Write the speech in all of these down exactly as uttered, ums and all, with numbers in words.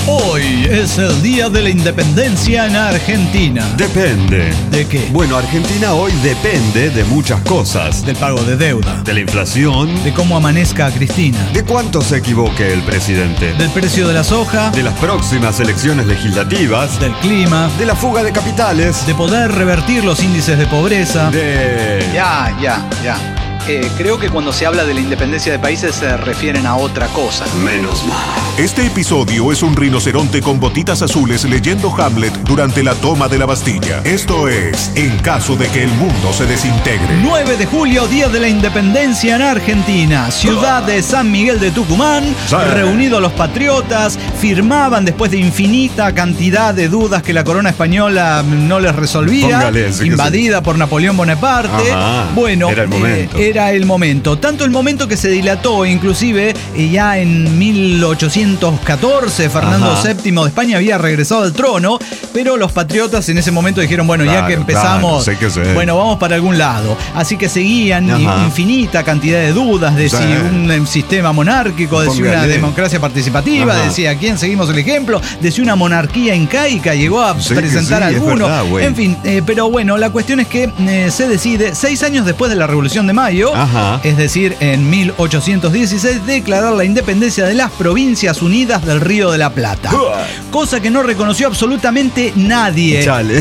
Hoy es el día de la independencia en Argentina. Depende. ¿De qué? Bueno, Argentina hoy depende de muchas cosas. Del pago de deuda. De la inflación. De cómo amanezca Cristina. De cuánto se equivoque el presidente. Del precio de la soja. De las próximas elecciones legislativas. Del clima. De la fuga de capitales. De poder revertir los índices de pobreza. De... Ya, ya, ya. Eh, creo que cuando se habla de la independencia de países se refieren a otra cosa. Menos mal. Este episodio es un rinoceronte con botitas azules leyendo Hamlet durante la toma de la Bastilla. Esto es En caso de que el mundo se desintegre. nueve de julio, día de la independencia en Argentina. Ciudad de San Miguel de Tucumán. Sí. Reunidos los patriotas, firmaban después de infinita cantidad de dudas que la corona española no les resolvía. Póngale, sí que invadida sí. por Napoleón Bonaparte. Ajá, bueno, era el momento. Eh, era el momento. Tanto el momento que se dilató, inclusive eh, ya en mil ochocientos catorce, Fernando Ajá. séptimo de España había regresado al trono, pero los patriotas en ese momento dijeron, bueno, Claro, ya que empezamos, claro, sé que sé. bueno, vamos para algún lado. Así que seguían Ajá. infinita cantidad de dudas de Sí. si un eh, sistema monárquico, de si una Póngale. democracia participativa, Ajá. de si a quién seguimos el ejemplo, de si una monarquía incaica llegó a Sí que presentar sí, es alguno. verdad, güey. En fin, eh, pero bueno, la cuestión es que eh, se decide, seis años después de la Revolución de Mayo, Ajá. es decir, en mil ochocientos dieciséis, declarar la independencia de las Provincias Unidas del Río de la Plata. Cosa que no reconoció absolutamente nadie. Chale.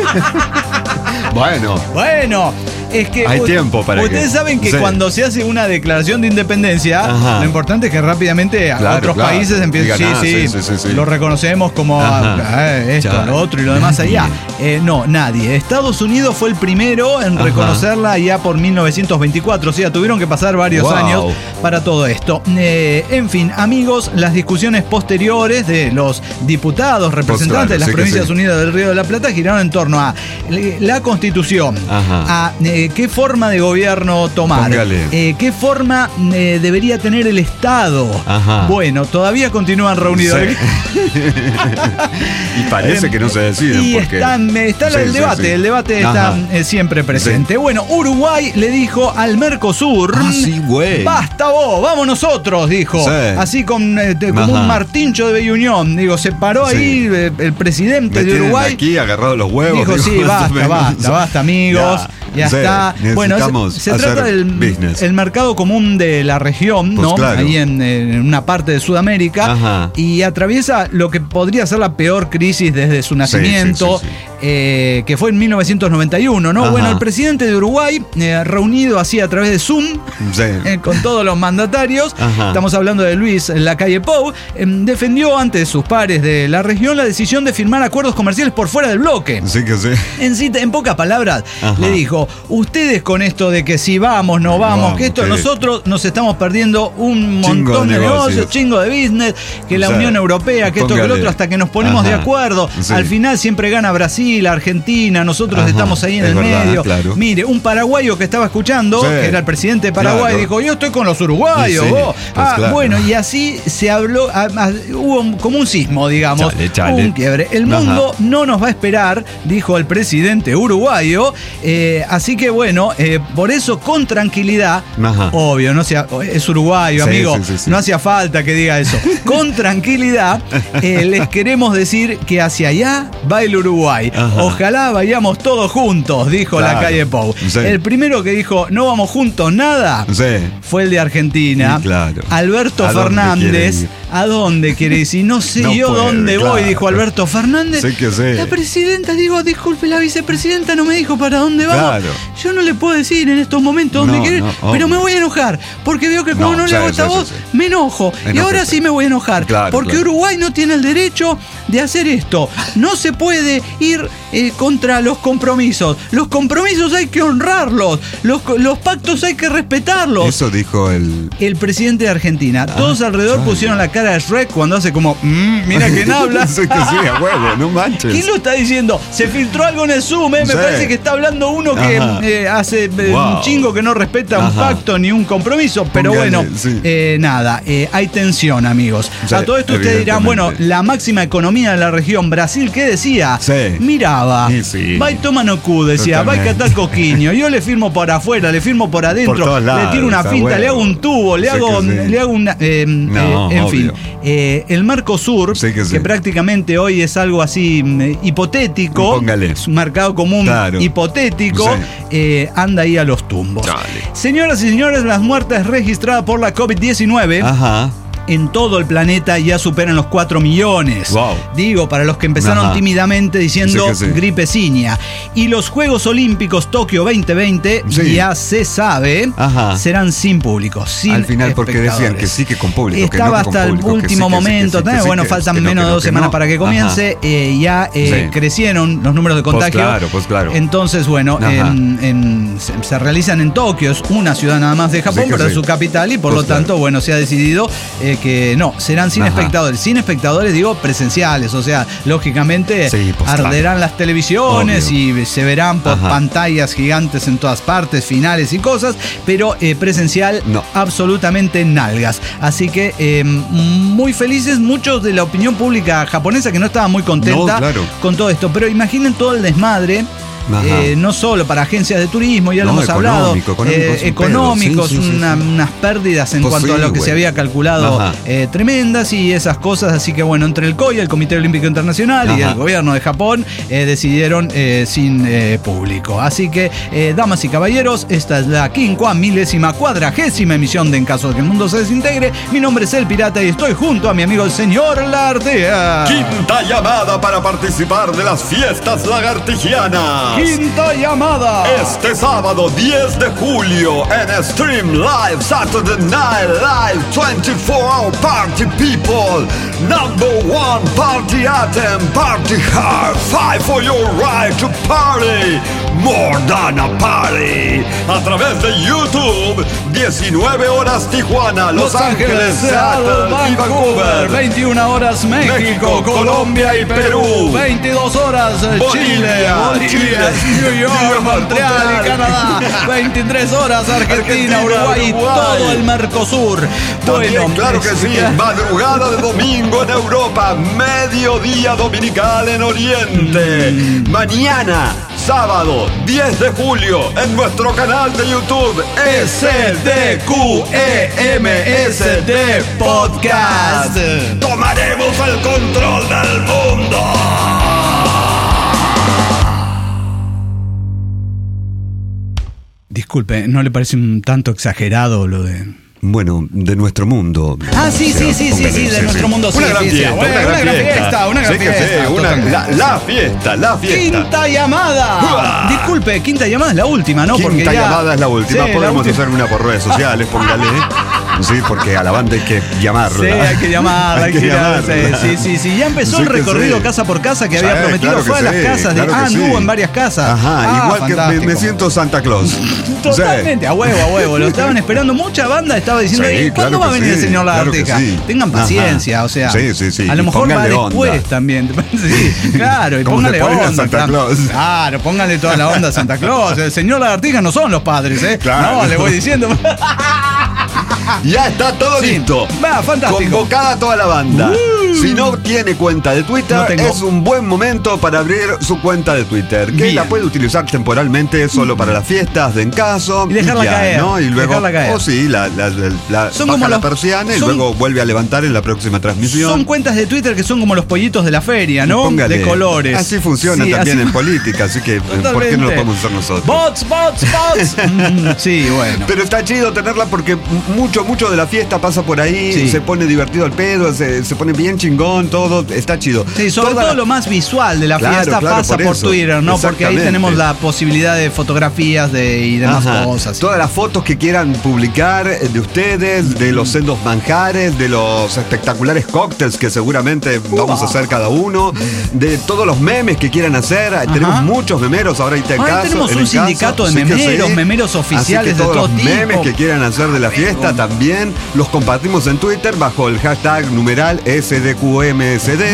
Bueno. Bueno, es que Hay u- tiempo para ustedes que- saben que sí. cuando se hace una declaración de independencia, Ajá. lo importante es que rápidamente a Claro, otros claro. países empiezan, sí, Digan, ah, sí, sí, sí, sí, sí. lo reconocemos como Ajá. eh, esto, Ya. lo otro y lo demás Nadie. allá. Eh, no, nadie. Estados Unidos fue el primero en Ajá. reconocerla ya por mil novecientos veinticuatro, o sea, tuvieron que pasar varios Wow. años para todo esto. Eh, en fin, amigos, las discusiones posteriores de los diputados representantes claro, de las sí que Provincias sí. Unidas del Río de la Plata giraron en torno a eh, la Constitución, Ajá. a eh, qué forma de gobierno tomar, Póngale. eh, qué forma eh, debería tener el Estado. Ajá. Bueno, todavía continúan reunidos. Sí. Y parece que no se deciden. Y porque... están, está Sí, el sí, debate, sí. el debate está Ajá. eh, siempre presente. Bueno, Uruguay le dijo al Mercosur, Ah, sí, güey. basta vos, vamos nosotros, dijo. Sí. Así con, eh, de- como Ajá. un martincho de Bellunión. Digo, se paró Sí. ahí eh, el presidente Me de tienen Uruguay. aquí agarrado los huevos. Dijo, digo, sí, más o basta, menos. basta, basta, amigos. Ya, Sí, está. Bueno, necesitamos se, se hacer trata del business. el mercado común de la región, Pues ¿no? claro. Ahí en, en una parte de Sudamérica. Ajá. Y atraviesa lo que podría ser la peor crisis desde su nacimiento, sí, sí, sí. eh, que fue en mil novecientos noventa y uno, ¿no? Ajá. Bueno, el presidente de Uruguay, eh, reunido así a través de Zoom, Sí. eh, con todos los mandatarios, Ajá. estamos hablando de Luis Lacalle Pou, eh, defendió ante sus pares de la región la decisión de firmar acuerdos comerciales por fuera del bloque. Sí que sí. En, sí- en pocas palabras, Ajá. le dijo, ustedes con esto de que si vamos, no vamos, Vamos, que esto que- nosotros nos estamos perdiendo un Chingo montón de de, negocios, negocios. chingo de business, que la O sea, Unión Europea, que esto, que lo póngale. otro, hasta que nos ponemos de Ajá. acuerdo. Sí. Al final siempre gana Brasil, Argentina, nosotros Ajá, estamos ahí en es el verdad, medio. claro. Mire, un paraguayo que estaba escuchando, Sí. que era el presidente de Paraguay, Claro. dijo, yo estoy con los uruguayos, Sí, sí, vos. pues ah, claro. bueno, y así se habló, ah, ah, hubo un- como un sismo, digamos, Chale, chale. un quiebre. El Ajá. mundo no nos va a esperar, dijo el presidente uruguayo. Eh, así que bueno, eh, por eso con tranquilidad, Ajá. obvio, no sea, es uruguayo, Sí, amigo, sí, sí, sí. no hacía falta que diga eso. Con tranquilidad, eh, les queremos decir que hacia allá va el Uruguay. Ajá. Ojalá vayamos todos juntos, dijo Claro. Lacalle Pou. Sí. El primero que dijo, no vamos juntos nada, Sí. fue el de Argentina. Sí, claro. Alberto ¿A dónde quiere Fernández. ir? ¿A dónde quiere ir? Si no sé No yo puede, dónde voy, claro. dijo Alberto Fernández. Sí que sí. La presidenta, digo, disculpe, la vicepresidenta no me dijo para dónde va. Claro. Yo no le puedo decir en estos momentos dónde No, quiere ir, no, obvio. pero me voy a enojar. Porque veo que cuando No, no, sí, le hago sí, esta sí, voz, sí. me enojo. Y Enójese. ahora sí me voy a enojar. Claro, porque claro. Uruguay no tiene el derecho de hacer esto. No se puede ir eh, contra los compromisos. Los compromisos hay que honrarlos. Los, los pactos hay que respetarlos. Eso dijo el. El presidente de Argentina. Todos alrededor claro. pusieron la cara de Shrek cuando hace como, "Mm, mira quién habla. Sí que sí, a huevo, no manches. ¿Quién lo está diciendo? Se filtró algo en el Zoom, ¿eh? Me Sí. parece que está hablando uno que Ajá. eh, hace eh, Wow. un chingo que no respeta un Ajá. pacto ni un compromiso. Pero Póngale, bueno, sí. eh, nada, eh, hay tensión, amigos. Sí, A todo esto ustedes dirán, evidentemente. bueno, la máxima economía de la región, Brasil, ¿qué decía? Sí. Mira cava. Sí, sí. Va y toma no cu, decía, Totalmente. va y cata coquiño. Yo le firmo por afuera, le firmo por adentro, Por todos lados, le tiro una está finta, bueno. le hago un tubo, le Sé hago, que sí. le hago una. eh, No, eh, en obvio. fin. Eh, el Mercosur, Sé que sí. que prácticamente hoy es algo así mm, hipotético, Póngale. es un mercado común Claro. hipotético, Sí. eh, anda ahí a los tumbos. Dale. Señoras y señores, las muertes registradas por la COVID diecinueve Ajá. en todo el planeta ya superan los cuatro millones. Wow. Digo, para los que empezaron Ajá. tímidamente diciendo Sí que sí. gripeciña. Y los Juegos Olímpicos Tokio veinte veinte, Sí. ya se sabe, Ajá. serán sin público, sin Al final, porque decían espectadores. que sí, que con público. que Estaba no que con hasta el público, que último sí, que sí, que momento. sí, que también, sí, bueno, que- faltan que no, menos que de no, dos que semanas no. para que comience. eh, ya eh, Sí. crecieron los números de Pues contagio. claro, pues claro. Entonces, bueno, Ajá. en- en- se, se realizan en Tokio, es una ciudad nada más de Japón, Sí que pero es sí. su capital y por Pues lo tanto, claro. bueno, se ha decidido eh, que no, serán sin Ajá. espectadores. Sin espectadores, digo, presenciales. O sea, lógicamente Sí, pues arderán claro. las televisiones Obvio. y se verán por Ajá. pantallas gigantes en todas partes, finales y cosas, pero eh, presencial No. absolutamente nalgas. Así que eh, muy felices muchos de la opinión pública japonesa que no estaba muy contenta No, claro. con todo esto. Pero imaginen todo el desmadre. Ajá. Eh, no solo para agencias de turismo, ya lo No, hemos hablado, económico, económico, eh, es un económicos, pedo. Sí, sí, sí, una- sí. unas pérdidas en Pues cuanto a sí, lo que güey. se había calculado Ajá. eh, tremendas y esas cosas. Así que bueno, entre el C O I, el Comité Olímpico Internacional y Ajá. el gobierno de Japón eh, decidieron eh, sin eh, público. Así que, eh, damas y caballeros, esta es la quincuá milésima cuadragésima emisión de En Caso de que el Mundo se Desintegre. Mi nombre es El Pirata y estoy junto a mi amigo el señor Lartea. Quinta llamada para participar de las fiestas lagartijianas. Quinta llamada. Este sábado diez de julio en Stream Live Saturday Night Live veinticuatro hour Party People. Number one party item, party hard. Fight for your right to party. More than a party. A través de YouTube, diecinueve horas Tijuana, Los, Ángeles, Seattle y Vancouver. veintiuna horas México, México, Colombia y Perú. veintidós horas eh, Chile, Bolivia, Bolivia, Chile, New York, New York, Montreal y Montreal. Canadá. veintitrés horas Argentina, Argentina, Uruguay y Uruguay. todo el Mercosur. También, claro que es- sí, madrugada de domingo en Europa, mediodía dominical en Oriente. Mm. Mañana, sábado, diez de julio, en nuestro canal de YouTube, S D Q E M S D Podcast. Tomaremos el control del mundo. Disculpe, ¿no le parece un tanto exagerado lo de...? Bueno, de nuestro mundo. Ah, sí, sí, sí, sí, sí, de nuestro mundo, sí, Una gran sí, sí. fiesta, Bueno, una gran fiesta, una gran Sí que sí, fiesta, una- totalmente. la, la fiesta, la fiesta. Quinta llamada. ¡Uah! Disculpe, quinta llamada es la última, ¿no? Porque Quinta ya- llamada es la última. Sí, la Podemos última. hacer una por redes sociales, póngale. Sí, porque a la banda hay que llamarla. Sí, hay que llamarla, hay que llamarla. llamarla. Sí, sí, sí. Ya empezó Sí el que recorrido sí. casa por casa que Sí, había prometido. claro que Fue a las sí, casas de. claro que Ah, anduvo sí. en varias casas. Ajá, Ah, igual que me, fantástico. me siento Santa Claus. Totalmente, a huevo, a huevo. Lo estaban esperando. Mucha banda estaba diciendo, Sí, "Eh, ¿cuándo claro va a que venir sí, el señor claro que Lagarteja? sí. Tengan Ajá. paciencia, o sea. Sí, sí, sí. A lo Y mejor va pónganle después onda. también. Sí, claro, y Como póngale le ponen a onda. Santa claro. Claus. Claro, póngale toda la onda a Santa Claus. El señor Lagarteja no son los padres, ¿eh? Claro. No, le voy diciendo. Ya está todo Sí. listo. Va, fantástico. Convocada toda la banda. Si no tiene cuenta de Twitter, No tengo. es un buen momento para abrir su cuenta de Twitter. Que Bien. la puede utilizar temporalmente solo para las fiestas de en caso. Y dejarla ya, caer, ¿no? Y luego, dejarla caer. o sí, la, la, la- la- Son baja como la los- persiana y son- luego vuelve a levantar en la próxima transmisión. Son cuentas de Twitter que son como los pollitos de la feria, ¿no? Póngale. De colores. Así funciona Sí, también así- en política, así que ¿por qué no lo Totalmente. podemos hacer nosotros? Bots, bots, bots. Mm, sí, bueno. Pero está chido tenerla porque mucho, mucho de la fiesta pasa por ahí, Sí. se pone divertido el pedo, se, se pone bien chingón, todo, está chido. Sí, sobre Toda todo la- lo más visual de la Claro, fiesta claro, pasa por por, eso. Twitter, ¿no? Porque ahí Exactamente. tenemos la posibilidad de fotografías de, y demás Ajá. cosas. Todas las fotos que quieran publicar eh, de ustedes, de los sendos manjares, de los espectaculares cócteles que seguramente vamos a hacer cada uno, de todos los memes que quieran hacer. Tenemos muchos memeros ahora ahí en Ahí caso. tenemos en un el caso. sindicato de Sí que memeros, sí. memeros oficiales Así que de todos todo los tipo. memes que quieran hacer de la fiesta también los compartimos en Twitter bajo el hashtag numeral S D Q M S D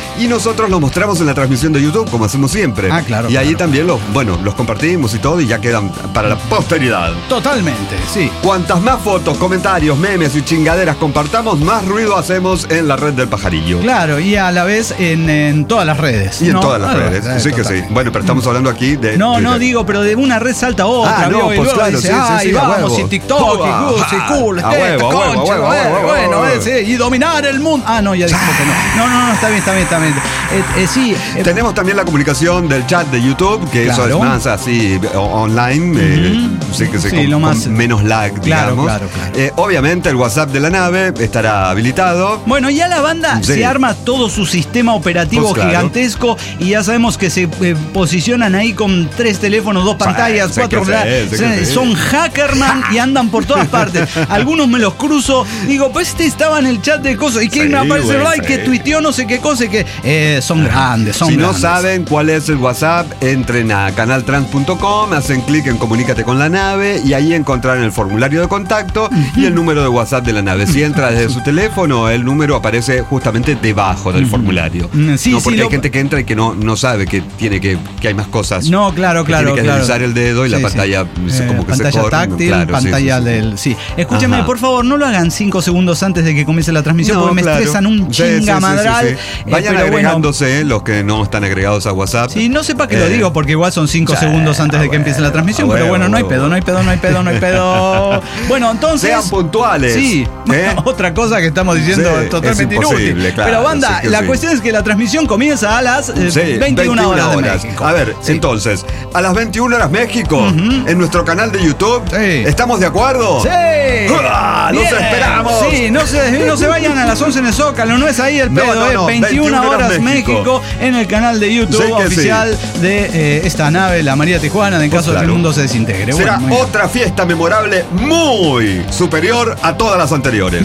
y nosotros los mostramos en la transmisión de YouTube, como hacemos siempre. Ah, claro, Y ahí claro. también los, bueno, los compartimos y todo y ya quedan para la posteridad. Totalmente, sí. Cuantas más fotos, comentarios, memes y chingaderas compartamos, más ruido hacemos en la red del pajarillo. Claro, y a la vez en, en todas las redes. Y en ¿no? todas las Ah, redes. eh, Sí que sí. totalmente. Bueno, pero estamos hablando aquí de. No, Twitter. no digo, pero de una red salta a otra. Ah, no, ¿vio? Y pues luego claro, dice, sí, sí, ay, sí, a vamos, huevo. y TikTok, y Uah, Gus, y cool, a este, huevo, a huevo, concha, a huevo, a bueno, huevo, bueno, a huevo. sí, y dominar el mundo. Ah, no, ya dijimos que no. No, no, no, está bien, está bien, está bien. Eh, eh, sí. eh, Tenemos también la comunicación del chat de YouTube, que eso Claro. es más así o- online, eh, sí que se Sí, con, lo más- con menos lag, Claro, digamos. claro, claro. Eh, obviamente el WhatsApp de la nave estará habilitado. Bueno, ya la banda Sí. se arma todo su sistema operativo Pues claro. gigantesco y ya sabemos que se eh, posicionan ahí con tres teléfonos, dos pantallas, sí cuatro. que bla- sí, sí son- que sí. Son hackerman y andan por todas partes. Algunos me los cruzo, digo, pues este estaba en el chat de cosas. ¿Y quién Sí, me aparece? güey, Ay, sí. que tuiteó no sé qué cosa y que eh, son grandes, son Si no grandes. saben cuál es el WhatsApp, entren a canal trans punto com, hacen clic en Comunícate con la nave y ahí encontrarán el formulario de contacto y el número de WhatsApp de la nave. Si entra desde su teléfono, el número aparece justamente debajo del formulario. Mm, sí, no, sí, porque lo- hay gente que entra y que no, no sabe que tiene que, que hay más cosas. No, claro, que claro, tiene que claro. deslizar el dedo y la Sí, sí. pantalla se- Eh, como que se pantalla corre. táctil, Claro, sí, pantalla sí, sí. del. Sí. Escúchame, Ajá. por favor, no lo hagan cinco segundos antes de que comience la transmisión No, porque me claro. estresan un Sí, sí, sí, chingamadral. sí, sí. Eh, Vayan pero bueno, agregándose los que no están agregados a WhatsApp. sí, no sepa que lo Eh, digo porque igual son cinco sí, segundos antes de que bueno, empiece la transmisión, pero bueno, bueno, no hay bueno. pedo, no hay pedo, no hay pedo, no hay pedo. Bueno, entonces. Sean puntuales. Sí, ¿eh? otra cosa que estamos diciendo Sí, totalmente es imposible, inútil. claro, pero banda, sí que la sí. cuestión es que la transmisión comienza a las eh, Sí, veintiuna horas, de México. A ver, Sí. entonces, a las veintiuna horas México, en nuestro canal de YouTube, Sí. ¿estamos de acuerdo? ¡Sí! ¡Ah! ¡Los Bien. esperamos! Sí, no se, no se vayan a las once en el Zócalo, no es ahí el No, pedo, no, eh. no, veintiuna horas México. México en el canal de YouTube Sí que oficial de eh, esta nave, la María Tijuana, en Pues caso de que claro. el mundo se desintegre. Será Bueno, muy bien. otra fiesta memorable muy superior a todas las anteriores.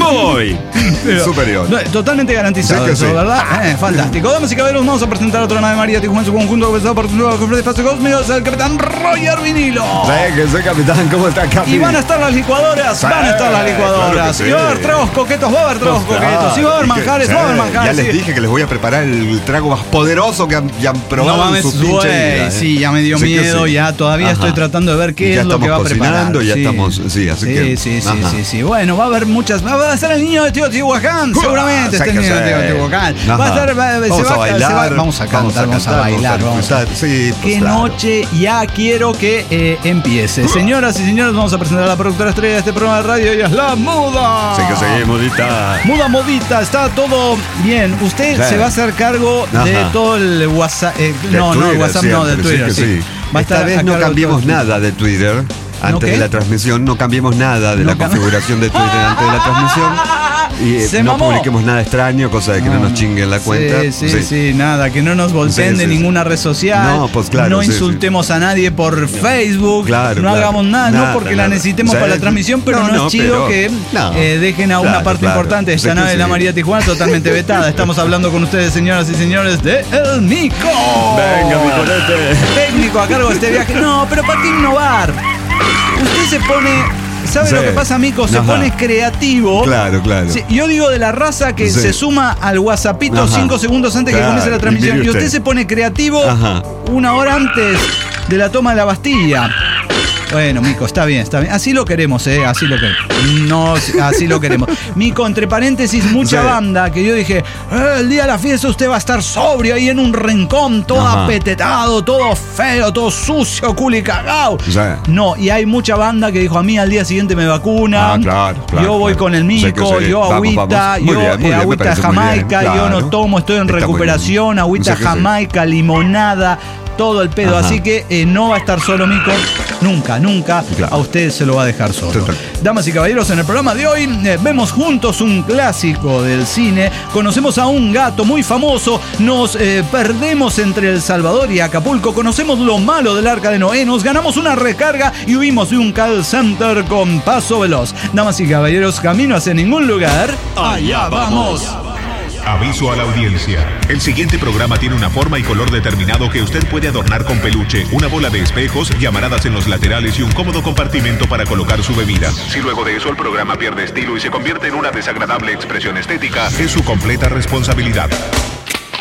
Muy superior. No, totalmente garantizado Sí que eso, sí. ¿verdad? Eh, fantástico. Damas y caballeros, vamos a presentar otra nave María Tijuana en su conjunto, comenzado por su nuevo jefe de espacio cósmicos, el capitán Roger Vinilo. Sí, que soy capitán, ¿cómo está, Capi? Y van a estar las licuadoras, Sí, van a estar las licuadoras. claro que sí. Y va a haber tragos coquetos, va a haber tragos Pues coquetos. claro, Y va a haber es que- manjares, sí, va a haber manjares. Ya les sí. dije que les voy a preparar el trago más poderoso que han, ya han probado No en mames, su pinche güey, vida, ¿eh? sí, ya me dio Sí que miedo, sí. ya todavía Ajá. estoy tratando de ver qué Ya es lo que va a estamos preparar. cocinando, ya sí. estamos- sí, así sí, que- Sí, sí, ajá. sí, sí. Bueno, va a haber muchas, va a estar el niño de Teotihuacán, seguramente Sí está el que niño de sí. Teotihuacán. Va a Ajá. estar, va- se Vamos va a bailar, se va- vamos a cantar, vamos a bailar, vamos a... disfrutar. Sí, pues Qué claro. noche ya quiero que eh, empiece. Señoras y señores, vamos a presentar a la productora estrella de este programa de radio, ella es la Muda. Sí que seguimos, Dita. Muda Modita, está todo bien. Usted Sí. se va a hacer cargo de Ajá. todo el WhatsApp. eh, De no, no, el Twitter WhatsApp no, de siempre, Twitter. sí Sí, que sí. Va a Esta estar a vez no cargo de cambiemos todo el- nada de Twitter. Antes qué? de la transmisión, no cambiemos nada de No la cam- configuración de Twitter antes de la transmisión. Y eh, Se no mamó. publiquemos nada extraño, cosa de que no, nos chinguen la cuenta. Sí, sí, sí, nada, que no nos volteen Sí, de sí, ninguna sí. red social. No, pues claro, No sí, insultemos a nadie por Facebook. Claro, no claro. hagamos nada, Nada, no porque nada. la necesitemos Sí, para la sí. transmisión, pero no, No, no, es chido pero- que no. eh, dejen a una Claro, parte claro. importante de esta Sí que nave de la sí. María Tijuana totalmente vetada. Estamos hablando con ustedes, señoras y señores, de El Mico. Venga, mi colete. Técnico a cargo de este viaje. No, pero ¿para qué innovar? Usted se pone... ¿Sabe Sí. lo que pasa, Mico? Se Ajá. pone creativo. Claro, claro. Sí, yo digo de la raza que Sí. se suma al WhatsAppito Ajá. cinco segundos antes que Claro, comience la y transmisión. mire Y usted usted. se pone creativo Ajá. una hora antes de la toma de la Bastilla. Bueno, Mico, está bien, está bien. Así lo queremos, ¿eh? Así lo queremos. No, así lo queremos. Mico, entre paréntesis, mucha Sí. banda que yo dije, eh, el día de la fiesta usted va a estar sobrio ahí en un rincón, todo Ajá. apetetado, todo feo, todo sucio, culi cagao. Sí. No, y hay mucha banda que dijo, a mí al día siguiente me vacunan. Ah, claro, claro, yo voy claro. con el Sí que Mico, sí. yo Vamos, agüita, vamos. Muy yo bien, muy eh, bien, me agüita parece muy Jamaica, bien, yo no claro. tomo, estoy en Está muy recuperación, bien. agüita Sí que sí. Jamaica, limonada, todo el pedo. Ajá. Así que eh, no va a estar solo Mico, nunca, nunca. Claro. A usted se lo va a dejar solo. Total. Damas y caballeros, en el programa de hoy eh, vemos juntos un clásico del cine, conocemos a un gato muy famoso, nos eh, perdemos entre El Salvador y Acapulco, conocemos lo malo del Arca de Noé, nos ganamos una recarga y huimos de un call center con paso veloz. Damas y caballeros, camino hacia ningún lugar. ¡Allá vamos! Aviso a la audiencia. El siguiente programa tiene una forma y color determinado que usted puede adornar con peluche, una bola de espejos, llamaradas en los laterales y un cómodo compartimento para colocar su bebida. Si luego de eso el programa pierde estilo y se convierte en una desagradable expresión estética, es su completa responsabilidad.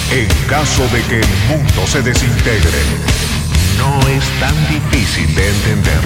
En caso de que el mundo se desintegre, no es tan difícil de entender.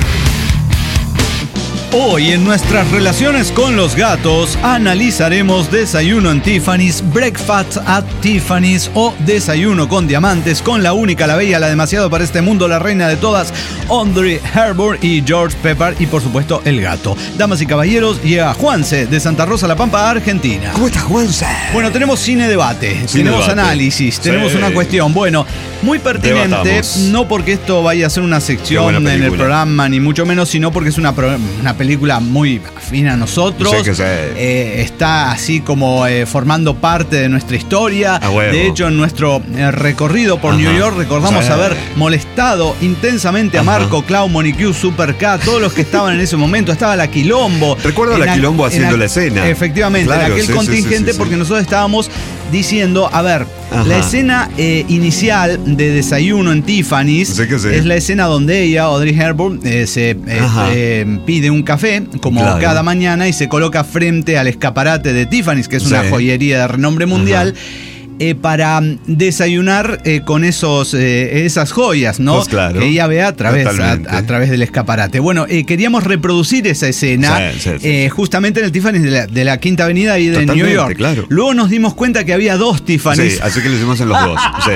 Hoy en nuestras relaciones con los gatos analizaremos Desayuno en Tiffany's, Breakfast at Tiffany's o Desayuno con Diamantes con la única, la bella, la demasiado para este mundo, la reina de todas, Audrey Hepburn y George Pepper y por supuesto el gato. Damas y caballeros, llega Juanse de Santa Rosa, La Pampa, Argentina. ¿Cómo estás, Juanse? Bueno, tenemos cine debate, Cine tenemos debate. análisis, tenemos Sí. una cuestión. Bueno, muy pertinente, Debatamos. no porque esto vaya a ser una Qué sección buena en el película. programa, ni mucho menos, sino porque es una, pro- una película muy afín a nosotros. Sí que sí. Eh, está así como eh, formando parte de nuestra historia. A huevo. De hecho, en nuestro eh, recorrido por Ajá. New York recordamos Sí. haber molestado intensamente a Ajá. Marco, Clau, Monique, Supercat, todos los que estaban en ese momento. Estaba la Quilombo. Recuerdo a la En a- Quilombo en haciendo a- la escena. Efectivamente, Claro, en aquel sí, sí, contingente, sí, sí, porque sí. nosotros estábamos diciendo, a ver, Ajá. la escena eh, inicial de Desayuno en Tiffany's Sí que sí. es la escena donde ella, Audrey Hepburn, eh, se eh, Ajá. eh, pide un café, como Claro. cada mañana, y se coloca frente al escaparate de Tiffany's, que es una Sí. joyería de renombre mundial. eh, para mm, desayunar eh, con esos eh, esas joyas, ¿no? Pues claro. Que ella ve a través, a, Totalmente. a través del escaparate. Bueno, eh, queríamos reproducir esa escena Sí, sí, sí. eh, justamente en el Tiffany's de la, de la Quinta Avenida y de Totalmente, New York. claro. Luego nos dimos cuenta que había dos Tiffany's. Sí, así que lo hicimos en los dos. Sí.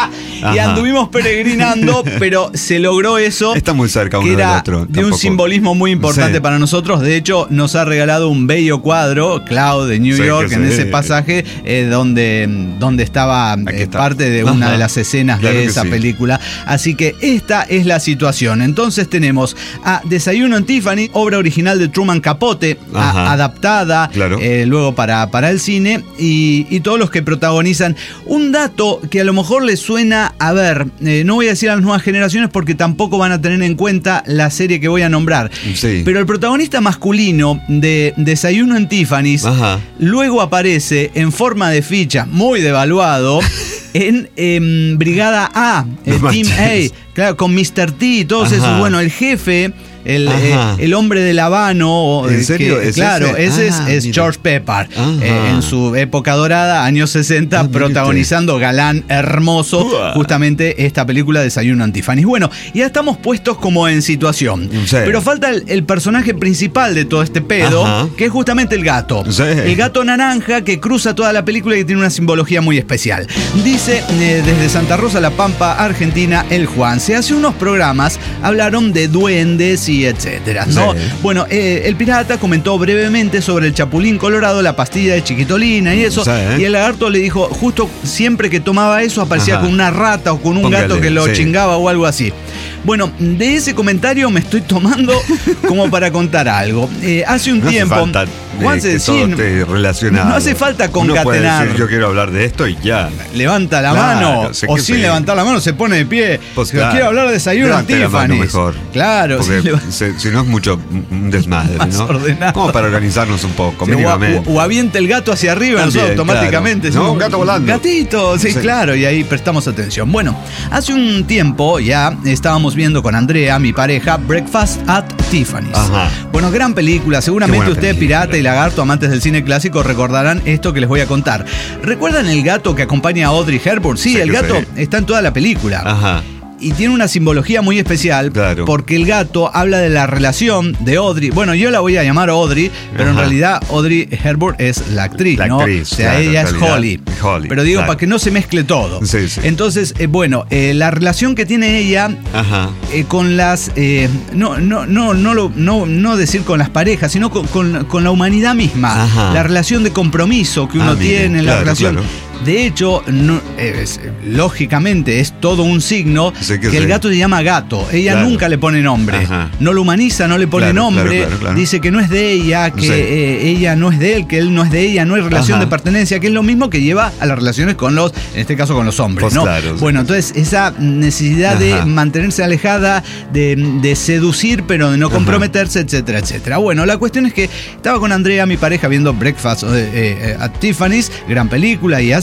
Y Ajá. anduvimos peregrinando, pero se logró eso. Está muy cerca uno que era del otro. de un Tampoco- simbolismo muy importante Sí. para nosotros. De hecho, nos ha regalado un bello cuadro, Clau de New Sí, York, que en sí. ese pasaje eh, donde, donde estaba Aquí eh, está. parte de una Ajá. de las escenas Claro de que esa sí. película. Así que esta es la situación. Entonces tenemos a Desayuno en Tiffany, obra original de Truman Capote, a- Ajá. adaptada Claro. eh, luego para, para el cine, y, y todos los que protagonizan. Un dato que a lo mejor les suena, a ver, eh, no voy a decir a las nuevas generaciones porque tampoco van a tener en cuenta la serie que voy a nombrar. Sí. Pero el protagonista masculino de Desayuno en Tiffany's Ajá. luego aparece en forma de ficha, muy devaluado, en em, Brigada A, No eh, Team manches. A, claro, con mister T y todos Ajá. esos. Bueno, el jefe, el, Ajá. eh, el hombre del habano. ¿En eh, serio? que- ¿Es claro, ese? ese es, Ah, es mira. George Pepper. Ajá. eh, en su época dorada, años sesenta, Ah, mire protagonizando galán hermoso, Uah. justamente esta película Desayuno en Tiffany's. Bueno, ya estamos puestos como en situación. Sí. Pero falta el, el personaje principal de todo este pedo, Ajá. que es justamente el gato. Sí. El gato naranja que cruza toda la película y que tiene una simbología muy especial. Dice eh, desde Santa Rosa, La Pampa, Argentina, el Juanse. Hace unos programas hablaron de duendes y etcétera, ¿no? Sí. Bueno, eh, el pirata comentó brevemente sobre el Chapulín Colorado, la pastilla de Chiquitolina y eso. Sí, ¿eh? Y el lagarto le dijo, justo siempre que tomaba eso aparecía Ajá. con una rata o con un Póngale, gato que lo sí. chingaba o algo así. Bueno, de ese comentario me estoy tomando como para contar algo. Eh, hace un No hace tiempo. falta, eh, Juanse, que sí, todo esté relacionado. no hace falta Uno puede concatenar. decir, yo quiero hablar de esto y ya. Levanta la Claro, mano sé o que sin sí. levantar la mano se pone de pie. Pues Si claro. quiero hablar de Desayuno en Levante la mano Tiffany's. mejor. Claro, Porque sí, leva- se- si no es mucho un desmadre, Más ¿no? ordenado. Como para organizarnos un poco, Sí, o, mínimamente. o- o avienta el gato hacia arriba, También, nosotros automáticamente. claro. No, decimos, un gato volando. Gatito, sí, Sí. claro, y ahí prestamos atención. Bueno, hace un tiempo ya estábamos viendo con Andrea, mi pareja, Breakfast at Tiffany's. Ajá. Bueno, gran película. Seguramente Qué buena usted, película. pirata y lagarto, amantes del cine clásico, recordarán esto que les voy a contar. ¿Recuerdan el gato que acompaña a Audrey Hepburn? Sí, Sí el que gato sí. está en toda la película. Ajá. Y tiene una simbología muy especial, Claro. porque el gato habla de la relación de Audrey. Bueno, yo la voy a llamar Audrey, pero en Ajá. realidad Audrey Hepburn es la actriz, La ¿no? actriz, o sea, claro, ella en es realidad, Holly. Holly, Pero digo, claro. para que no se mezcle todo. Sí, sí. Entonces, eh, bueno, eh, la relación que tiene ella Ajá. eh, con las eh, no no no no lo- no no decir con las parejas, sino con, con- con la humanidad misma. Ajá. La relación de compromiso que uno Ah, mire, tiene, la claro, relación. claro. De hecho, no, es- lógicamente es todo un signo Sí que, que el sí. gato se llama gato. Ella Claro. nunca le pone nombre. Ajá. No lo humaniza, no le pone Claro, nombre. claro, claro, claro. Dice que no es de ella, que Sí. eh, ella no es de él, que él no es de ella, no hay relación Ajá. de pertenencia, que es lo mismo que lleva a las relaciones con los, en este caso con los hombres, Pues ¿no? claro, sí. Bueno, entonces esa necesidad de Ajá. mantenerse alejada, de, de seducir, pero de no Ajá. comprometerse, etcétera, etcétera. Bueno, la cuestión es que estaba con Andrea, mi pareja, viendo Breakfast eh, eh, at Tiffany's, gran película, y hace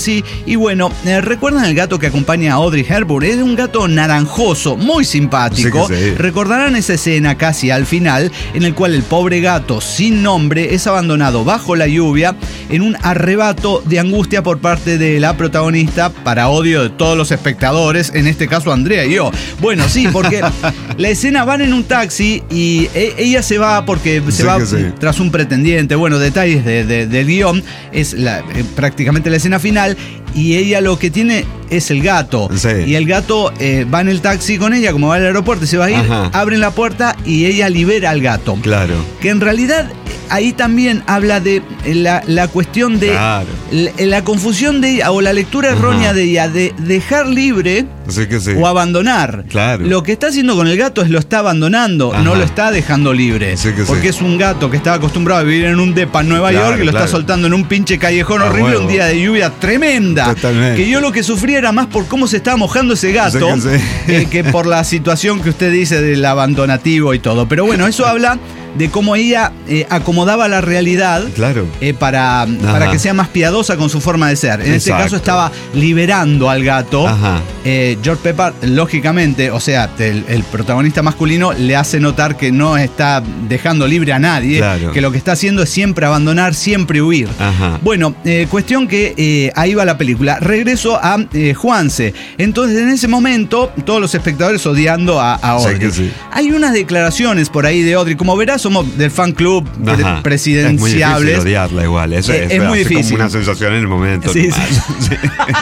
así. Y bueno, eh, ¿recuerdan el gato que acompaña a Audrey Hepburn? Es un gato naranjoso, muy simpático. Sí que sí. Recordarán esa escena casi al final, en el cual el pobre gato sin nombre es abandonado bajo la lluvia en un arrebato de angustia por parte de la protagonista, para odio de todos los espectadores, en este caso Andrea y yo. Bueno, sí, porque la escena van en un taxi y e- ella se va porque se Sí va que sí. tras un pretendiente. Bueno, detalles de, de- del guión, es la, eh, prácticamente la escena final, y ella lo que tiene es el gato. Sí. Y el gato eh, va en el taxi con ella, como va al aeropuerto y se va a ir, Ajá. abren la puerta y ella libera al gato. Claro. Que en realidad eh, ahí también habla de la, la cuestión de Claro. la, la confusión de ella, o la lectura errónea Ajá. de ella, de dejar libre Sí que sí. o abandonar. Claro. Lo que está haciendo con el gato es lo está abandonando, Ajá. no lo está dejando libre. Sí que porque sí. es un gato que estaba acostumbrado a vivir en un depa en Nueva Claro, York y lo claro. está soltando en un pinche callejón A horrible, huevo. un día de lluvia tremenda. Totalmente. Que yo lo que sufría era más por cómo se estaba mojando ese gato Sí que sí. eh, que por la situación que usted dice del abandonativo y todo. Pero bueno, eso habla de cómo ella eh, acomodaba la realidad. Claro. Eh, para, para que sea más piadosa con su forma de ser. En este Exacto. caso estaba liberando al gato. Ajá. Eh, George Pepper, lógicamente, o sea, el, el protagonista masculino le hace notar que no está dejando libre a nadie, Claro. que lo que está haciendo es siempre abandonar, siempre huir. Ajá. Bueno, eh, cuestión que eh, ahí va la película. Regreso a eh, Juanse. Entonces, en ese momento, todos los espectadores odiando a, a Sí Audrey. que sí. Hay unas declaraciones por ahí de Audrey. Como verás, somos del fan club Ajá. pre- Es presidenciables. muy difícil odiarla igual. Eso Eh, es, es muy hace difícil. como una sensación en el momento. Sí, nomás. sí.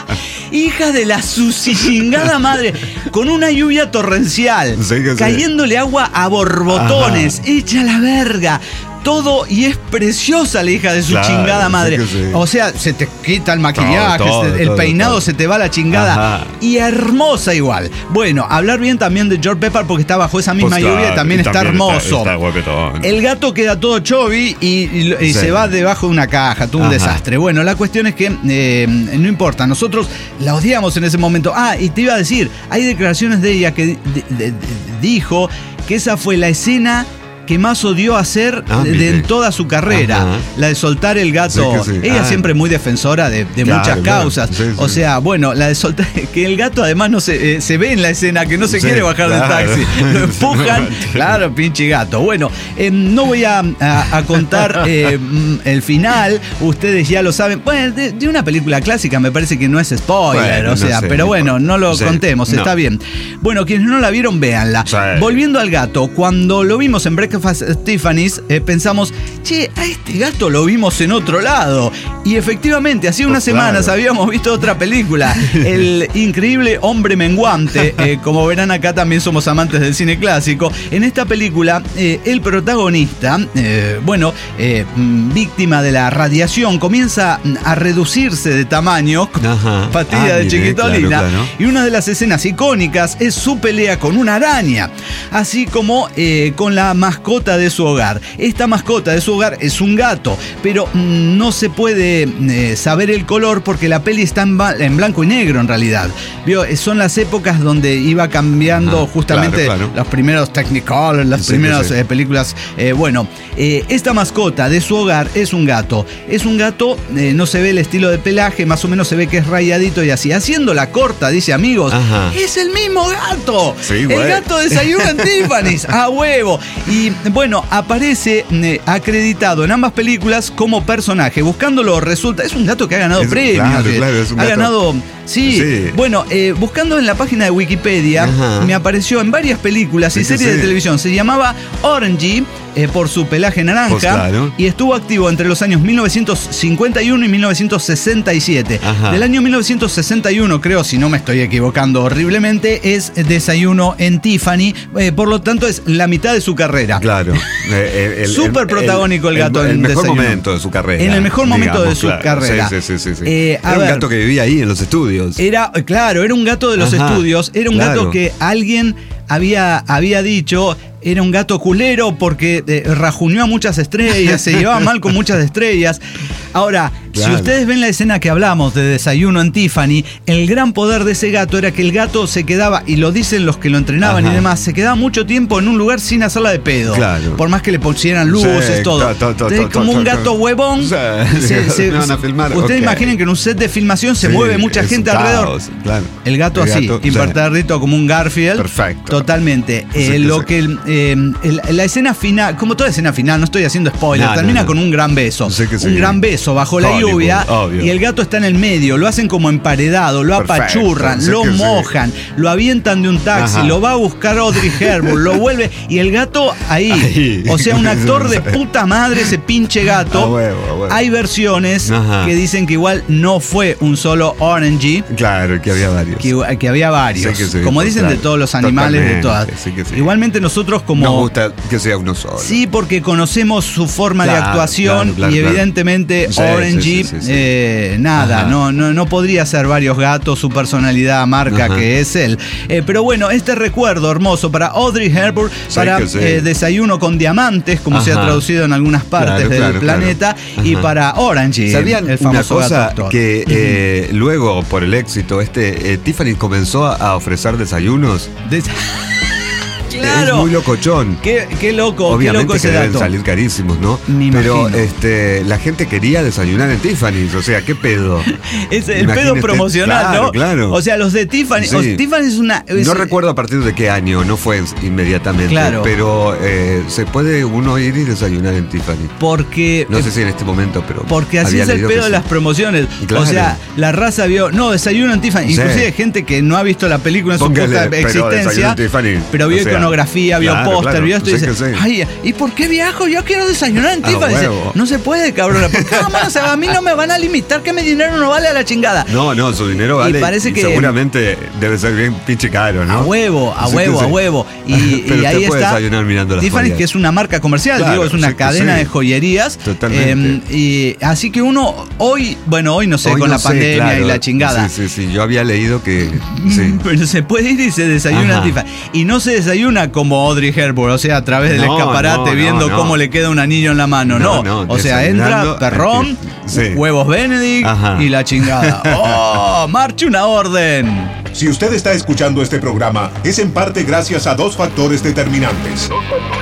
Hija de la chingada madre, con una lluvia torrencial, Sí que sí. cayéndole agua a borbotones, hecha la verga. Todo, y es preciosa la hija de su Claro, chingada sí madre. que sí. O sea, se te quita el maquillaje, Todo, todo, se- el todo, peinado todo. se te va a la chingada. Ajá. Y hermosa igual. Bueno, hablar bien también de George Pepper porque está bajo esa misma Pues lluvia claro, y también y está hermoso. Está, guapetón. El gato queda todo chovi y, y- y Sí. se va debajo de una caja, todo un Ajá. desastre. Bueno, la cuestión es que eh, no importa, nosotros la odiamos en ese momento. Ah, y te iba a decir, hay declaraciones de ella que de- de- de- dijo que esa fue la escena que más odió hacer Ah, de, de mire. en toda su carrera, Ajá. la de soltar el gato. Sí que sí. Ella Ah. siempre muy defensora de, de Claro, muchas claro. causas. Sí, sí. O sea, bueno, la de soltar, que el gato además no se, eh, se ve en la escena, que no se Sí, quiere bajar claro. del taxi. Lo empujan. Claro, pinche gato. Bueno, eh, no voy a, a- a contar eh, mm, el final, ustedes ya lo saben. Bueno, de, de una película clásica me parece que no es spoiler, Bueno, o no sea, sé, pero no bueno, importa. no lo Sí, contemos, no. está bien. Bueno, quienes no la vieron, véanla. Sí. Volviendo al gato, cuando lo vimos en Breakfast at Tiffany's, eh, pensamos, che, a este gato lo vimos en otro lado. Y efectivamente, hace unas Pues claro. semanas habíamos visto otra película, El increíble hombre menguante. Eh, como verán, acá también somos amantes del cine clásico. En esta película, eh, el protagonista, eh, bueno, eh, mm, víctima de la radiación, comienza mm, a reducirse de tamaño, Ajá. pastilla Ah, de mire, chiquitolina. claro, claro. Y una de las escenas icónicas es su pelea con una araña, así como eh, con la mascota de su hogar. Esta mascota de su hogar es un gato, pero mm, no se puede eh, saber el color porque la peli está en, ba- en blanco y negro en realidad. ¿Vio? Eh, Son las épocas donde iba cambiando Ajá, justamente claro, claro. los primeros Technicolor, las Sí, primeras sí, sí. eh, películas. Eh, bueno, eh, esta mascota de su hogar es un gato. Es un gato, eh, no se ve el estilo de pelaje, más o menos se ve que es rayadito y así. Haciendo la corta, dice amigos, Ajá. es el mismo gato. Sí, el güey. gato desayuna en Tiffany's, a huevo. Y bueno, aparece eh, acreditado en ambas películas como personaje. Buscándolo resulta, es un gato que ha ganado Es- premios. claro, eh, claro, es un ha gato- ganado, sí. Sí. Bueno, eh, buscando en la página de Wikipedia, Ajá. me apareció en varias películas y Sí que series de sí. televisión. Se llamaba Orangey eh, por su pelaje naranja. Pues claro. Y estuvo activo entre los años mil novecientos cincuenta y uno y mil novecientos sesenta y siete. Ajá. Del año mil novecientos sesenta y uno, creo, si no me estoy equivocando horriblemente, es Desayuno en Tiffany. Eh, por lo tanto, es la mitad de su carrera. Claro. Eh, el- el- Súper protagónico el gato El, en mejor Desayuno. momento de su carrera. En el mejor momento de su claro. carrera. Sí, sí, sí. sí, sí. Eh, a Era un ver. gato que vivía ahí en los estudios. Era, claro, era un gato de los Ajá, estudios, era un claro. gato que alguien había, había dicho, era un gato culero porque eh, rajuneó a muchas estrellas, se llevaba mal con muchas estrellas. Ahora, Si ustedes ven la escena que hablamos de Desayuno en Tiffany, el gran poder de ese gato era que el gato se quedaba, y lo dicen los que lo entrenaban Ajá. y demás, se quedaba mucho tiempo en un lugar sin hacerla de pedo. Claro. Por más que le pusieran luces, sí, todo. To, to, to, to, como un gato huevón. Sí. Se, se, me van a filmar. Ustedes okay. imaginen que en un set de filmación se sí, mueve mucha gente alrededor. Claro. El gato el así, gato, impertérrito sí. como un Garfield. Perfecto. Totalmente. Eh, sí, lo que el, eh, el, la escena final, como toda escena final, no estoy haciendo spoiler, no, termina no, no. con un gran beso. Sí un sí. gran beso bajo Hollywood, la lluvia obvio. Y el gato está en el medio, lo hacen como emparedado, lo Perfecto. apachurran, sí lo mojan, sí. lo avientan de un taxi, Ajá. lo va a buscar Audrey Hepburn, lo vuelve y el gato ahí. ahí. O sea, un actor de puta madre ese pinche gato. A huevo, a huevo. Hay versiones Ajá. que dicen que igual no fue un solo Orangey. Claro, que había varios. Que, que había varios. Sí, sí, como dicen claro. de todos los animales, Totalmente. de todas. Sí, sí. Igualmente nosotros como... Nos gusta que sea uno solo. Sí, porque conocemos su forma claro, de actuación claro, claro, y evidentemente claro. Orangey, sí, sí, sí, sí. Eh, nada, no, no, no podría ser varios gatos, su personalidad marca Ajá. que es él. Eh, pero bueno, este recuerdo hermoso para Audrey Hepburn, sí, para sí. eh, Desayuno con Diamantes, como Ajá. se ha traducido en algunas partes claro, del claro, planeta, claro. y para Orangey, ¿sabían el famoso una cosa gato actor? Que eh, luego, por el éxito, este eh, Tiffany comenzó a ofrecer desayunos? Des Claro. Es muy locochón. Qué, qué loco, Obviamente qué loco ese que deben dato. salir carísimos, ¿no? Me Pero este, la gente quería desayunar en Tiffany's, o sea, qué pedo. Es el Imagínate, pedo promocional, claro, ¿no? Claro. O sea, los de Tiffany, sí. o sea, Tiffany es una... Es, no recuerdo a partir de qué año, no fue inmediatamente, claro. pero eh, se puede uno ir y desayunar en Tiffany. Porque... No sé si en este momento, pero... Porque así es el pedo de las promociones. Claro. O sea, la raza vio, no, desayuno en Tiffany. Sí. Inclusive gente que no ha visto la película en su puta existencia, pero, pero vio o sea, iconografía, vio claro, póster, claro, vio esto y dice, sí. ay, ¿y por qué viajo? Yo quiero desayunar en Tiffany. Dice, no se puede, cabrón. Porque o sea, a mí no me van a limitar que mi dinero no vale a la chingada. No, no, su dinero vale. Y parece y que seguramente debe ser bien pinche caro, ¿no? A huevo, a huevo, a huevo. Y, pero y ahí puede está desayunar mirando las Tiffany, joyas. Que es una marca comercial, claro, digo, es una sí, cadena sí. de joyerías. Totalmente. Eh, y así que uno hoy, bueno, hoy no sé, hoy con no la sé, pandemia claro. y la chingada. Sí, sí, sí. Yo había leído que. Sí. Pero se puede ir y se desayuna en Tiffany. Y no se desayuna como Audrey Hepburn, o sea, a través del no, escaparate no, viendo no, no. cómo le queda un anillo en la mano. No, no. no o sea, entra perrón, sí. huevos Benedict Ajá. y la chingada. ¡Oh! ¡Marche una orden! Si usted está escuchando este programa, es en parte gracias a dos factores determinantes.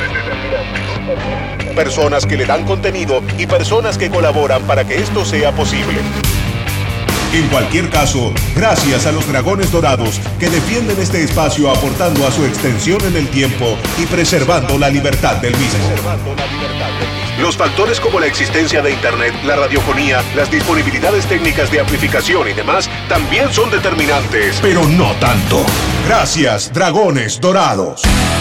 Personas que le dan contenido y personas que colaboran para que esto sea posible. En cualquier caso, gracias a los Dragones Dorados que defienden este espacio aportando a su extensión en el tiempo y preservando la libertad del mismo. Los factores como la existencia de Internet, la radiofonía, las disponibilidades técnicas de amplificación y demás también son determinantes, pero no tanto. Gracias, Dragones Dorados.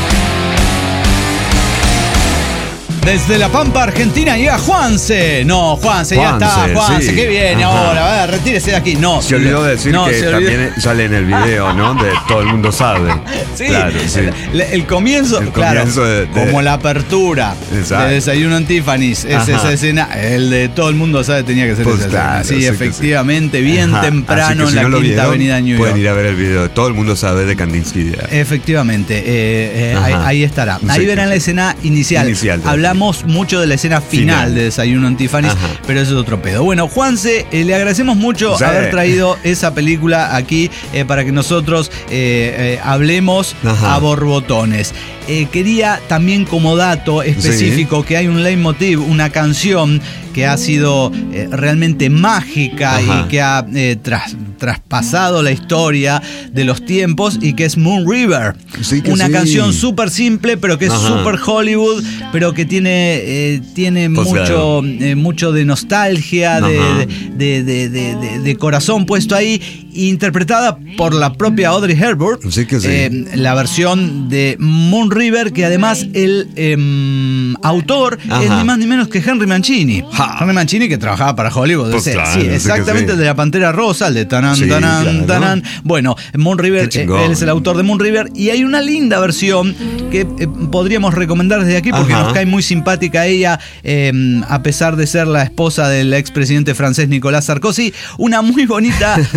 Desde La Pampa, Argentina, llega Juanse. No, Juanse, ya está, Juanse, sí. ¿Qué viene Ajá. ahora? Va, retírese de aquí. No. Se olvidó decir no, que también sale en el video, ¿no? De Todo el Mundo Sabe. Sí, claro, sí. El, el comienzo, el claro, comienzo de, de, como la apertura exacto. de Desayuno en Tiffany's, es Ajá. esa escena, el de Todo el Mundo Sabe tenía que ser pues esa claro, escena. Sí, sí efectivamente, sí. bien Ajá. temprano en la no Quinta vieron, Avenida New York. Pueden ir a ver el video de Todo el Mundo Sabe de Kandinsky. Efectivamente, eh, eh, ahí, ahí estará. Ahí sí, verán sí. la escena inicial. inicial Hablamos mucho de la escena final, final. de Desayuno en Tiffany's, Ajá. pero eso es otro pedo. Bueno, Juanse, eh, le agradecemos mucho sí. haber traído esa película aquí eh, para que nosotros eh, eh, hablemos Ajá. a borbotones. Eh, quería también como dato específico sí. que hay un leitmotiv, una canción que ha sido eh, realmente mágica Ajá. y que ha eh, tras, traspasado la historia de los tiempos y que es Moon River. Sí que una sí. canción súper simple, pero que es súper Hollywood, pero que tiene, eh, tiene pues mucho, eh, mucho de nostalgia, de, de, de, de, de, de corazón puesto ahí, interpretada por la propia Audrey Hepburn. Sí que sí. Eh, la versión de Moon River, que además el eh, autor Ajá. es ni más ni menos que Henry Mancini. Ja. Henry Mancini, que trabajaba para Hollywood. Pues claro, sí, exactamente, sí. el de la Pantera Rosa, el de Tanan, sí, Tanan, claro, Tanan. ¿no? Bueno, Moon River, eh, él es el autor de Moon River, y hay una linda versión que eh, podríamos recomendar desde aquí porque Ajá. nos cae muy simpática ella, eh, a pesar de ser la esposa del expresidente francés Nicolas Sarkozy. Una muy bonita versión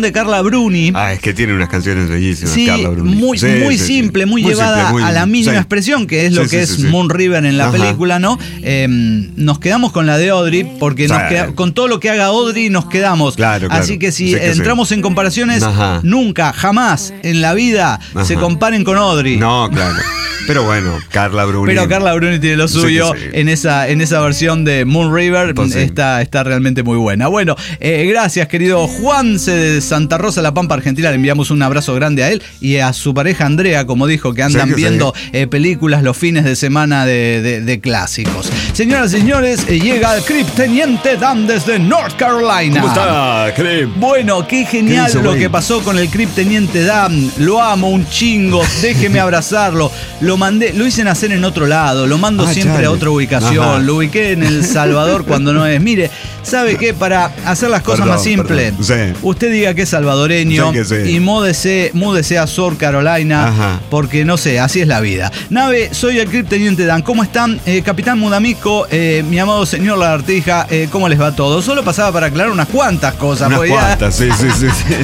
de Carla Bruni. Ah, es que tiene unas canciones bellísimas, Sí, Carla Bruni. muy, Sí, muy sí, simple, sí. muy, muy llevada simple, muy- a la mínima sí. expresión, que es lo Sí, que sí, es sí, sí. Moon River en la Ajá. película, ¿no? Eh, nos quedamos con la de Audrey, porque Sí. nos queda- con todo lo que haga Audrey nos quedamos. Claro, claro. Así que si Sí que sí. entramos en comparaciones, Ajá. nunca, jamás en la vida Ajá. se comparen con Audrey. No, claro. Pero bueno, Carla Bruni. Pero Carla Bruni tiene lo Sí suyo que sí. en esa en esa versión de Moon River. Pues sí. está, está realmente muy buena. Bueno, eh, gracias, querido Juanse de Santa Rosa, La Pampa, Argentina. Le enviamos un abrazo grande a él y a su pareja Andrea, como dijo, que andan Sí que sí. viendo eh, películas los fines de semana de, de- de clásicos. Señoras y señores, eh, llega el Krypteniente Dan desde North Carolina. ¿Cómo está, Crip? Bueno, qué genial ¿Qué dice, lo güey? que pasó con el Krypteniente Dan. Lo amo un chingo, déjeme abrazarlo. Lo mandé, lo hice nacer en otro lado, lo mando Ah, siempre chale. a otra ubicación. Ajá. Lo ubiqué en El Salvador cuando no es. Mire, ¿sabe qué? Para hacer las cosas Perdón, más simples, perdón. Sí. usted diga que es salvadoreño Sí que sí. y múdese, múdese a South Carolina, Ajá. porque no sé, así es la vida. Nave, soy el Krypteniente Dan. ¿Cómo están? Eh, Capitán Mudamico, eh, mi amado señor Lagartija, eh, ¿cómo les va todo? Solo pasaba para aclarar unas cuantas cosas. Unas porque ya- cuantas, sí, sí, sí. sí.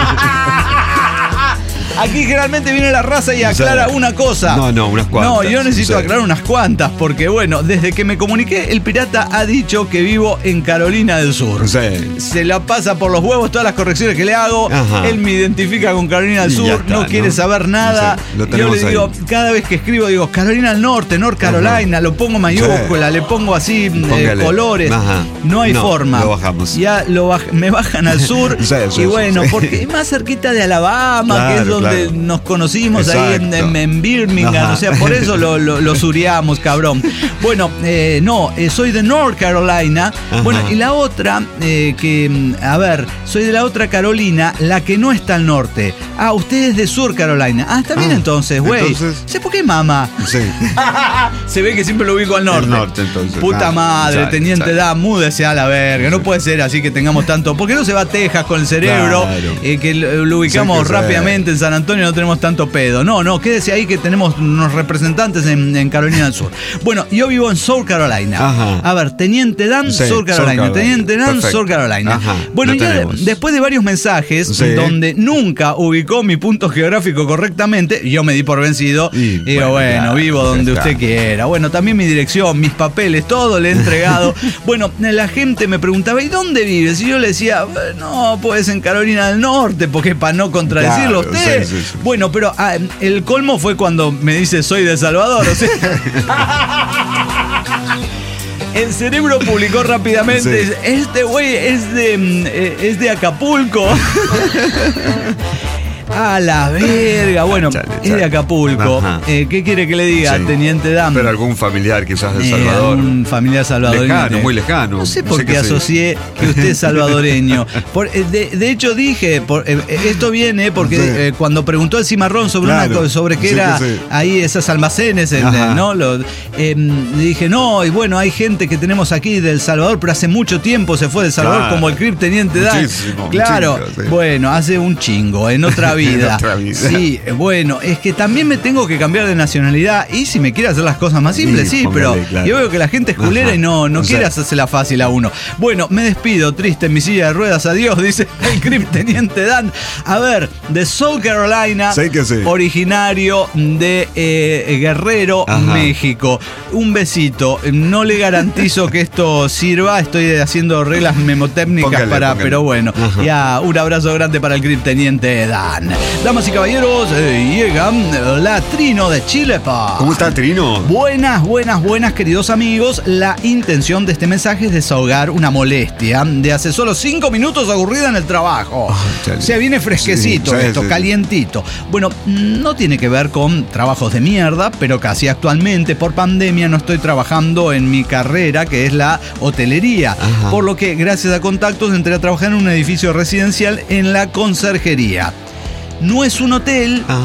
Aquí generalmente viene la raza y aclara Sí. una cosa. No, no, unas cuantas. No, yo necesito Sí. aclarar unas cuantas, porque bueno, desde que me comuniqué, el pirata ha dicho que vivo en Carolina del Sur. Sí. Se la pasa por los huevos todas las correcciones que le hago. Ajá. Él me identifica con Carolina del Y Sur, ya está, no quiere ¿no? saber nada. Sí, lo Yo tenemos le digo, ahí. cada vez que escribo, digo Carolina del Norte, North Carolina, lo pongo mayúscula, Sí. le pongo así eh, Póngale. colores. Ajá. No hay No, forma. lo bajamos. Ya lo baj- me bajan al sur. Sí, sí, y sí, bueno, sí. porque es más cerquita de Alabama, que es Claro, donde claro. nos conocimos ahí en, Exacto. en- en Birmingham, Ajá. o sea, por eso lo, lo, lo suriamos, cabrón. Bueno, eh, no, eh, soy de North Carolina. Ajá. Bueno, y la otra, eh, que, mm, a ver, soy de la otra Carolina, la que no está al norte. Ah, usted es de Sur Carolina. Ah, está bien Ah, entonces, güey. entonces- ¿Sé por qué, mamá? Sí. Se ve que siempre lo ubico al norte. El norte, entonces. Puta Ah, madre, chale, teniente chale. da, múdese a la verga. No puede ser así que tengamos tanto. ¿Por qué no se va a Texas con el cerebro? Claro. Eh, que lo, lo ubicamos Sí que sí. rápidamente en San Antonio, no tenemos tanto pedo. No, no, quédese ahí que tenemos unos representantes en, en Carolina del Sur. Bueno, yo vivo en South Carolina. Ajá. A ver, Teniente Dan, Sí, South Carolina. South Carolina. Teniente Dan, Perfecto. South Carolina. Ajá, Bueno, lo ya de- tenemos. después de varios mensajes Sí. donde nunca ubicó mi punto geográfico correctamente, yo me di por vencido. Y, Y digo, bueno, bueno, ya, vivo donde ya usted está. quiera. Bueno, también mi dirección, mis papeles, todo le he entregado. Bueno, la gente me preguntaba, ¿y dónde vives? Y yo le decía, no, pues en Carolina del Norte, porque para no contradecirlo a Claro, usted. sí, sí, sí. Bueno, pero ah, el colmo fue cuando me dice, soy de Salvador. O sea, el cerebro publicó rápidamente, Sí. este güey es de, mm, eh, es de Acapulco. A la verga. Bueno, Chale, es chale. de Acapulco. Ajá. Eh, ¿Qué quiere que le diga, Sí. Teniente Dan? Pero algún familiar quizás de Eh, Salvador. Un familiar salvadoreño. Lejano, muy lejano. No sé No por sé qué qué sé. asocié que usted es salvadoreño. Por- eh, de, de hecho dije, por- eh, eh, esto viene porque Sí. eh, cuando preguntó el Cimarrón sobre, Claro. una, co- sobre qué Sí era que sí. ahí esos almacenes, en, Ajá. eh, ¿no? Lo- eh, le dije, no, y bueno, hay gente que tenemos aquí del Salvador, pero hace mucho tiempo se fue del Salvador, Claro. como el Krypteniente Dan. Muchísimo, Claro, un chingo, sí. bueno, hace un chingo, en otra vida. otra vida. Sí, bueno, es que también me tengo que cambiar de nacionalidad y si me quiere hacer las cosas más simples, Sí, sí, pero póngale, claro. yo veo que la gente es culera Ajá. y no, no O quiere sea- hacérsela fácil a uno. Bueno, me despido, triste en mi silla de ruedas, adiós, dice el Krypteniente Dan. A ver, de South Carolina, Sí que sí. originario de eh, Guerrero, Ajá. México. Un besito, no le garantizo que esto sirva, estoy haciendo reglas memotécnicas Póngale, para, póngale. pero bueno, Ajá. ya un abrazo grande para el Krypteniente Dan. Damas y caballeros, eh, llega la Trino de Chile, pa. ¿Cómo está, Trino? Buenas, buenas, buenas, queridos amigos. La intención de este mensaje es desahogar una molestia de hace solo cinco minutos aburrida en el trabajo. chale. O sea, viene fresquecito Sí, sí, esto, sí. calientito. Bueno, no tiene que ver con trabajos de mierda, pero casi actualmente por pandemia no estoy trabajando en mi carrera, que es la hotelería. Ajá. Por lo que, gracias a contactos, entré a trabajar en un edificio residencial en la conserjería. No es un hotel, Ah.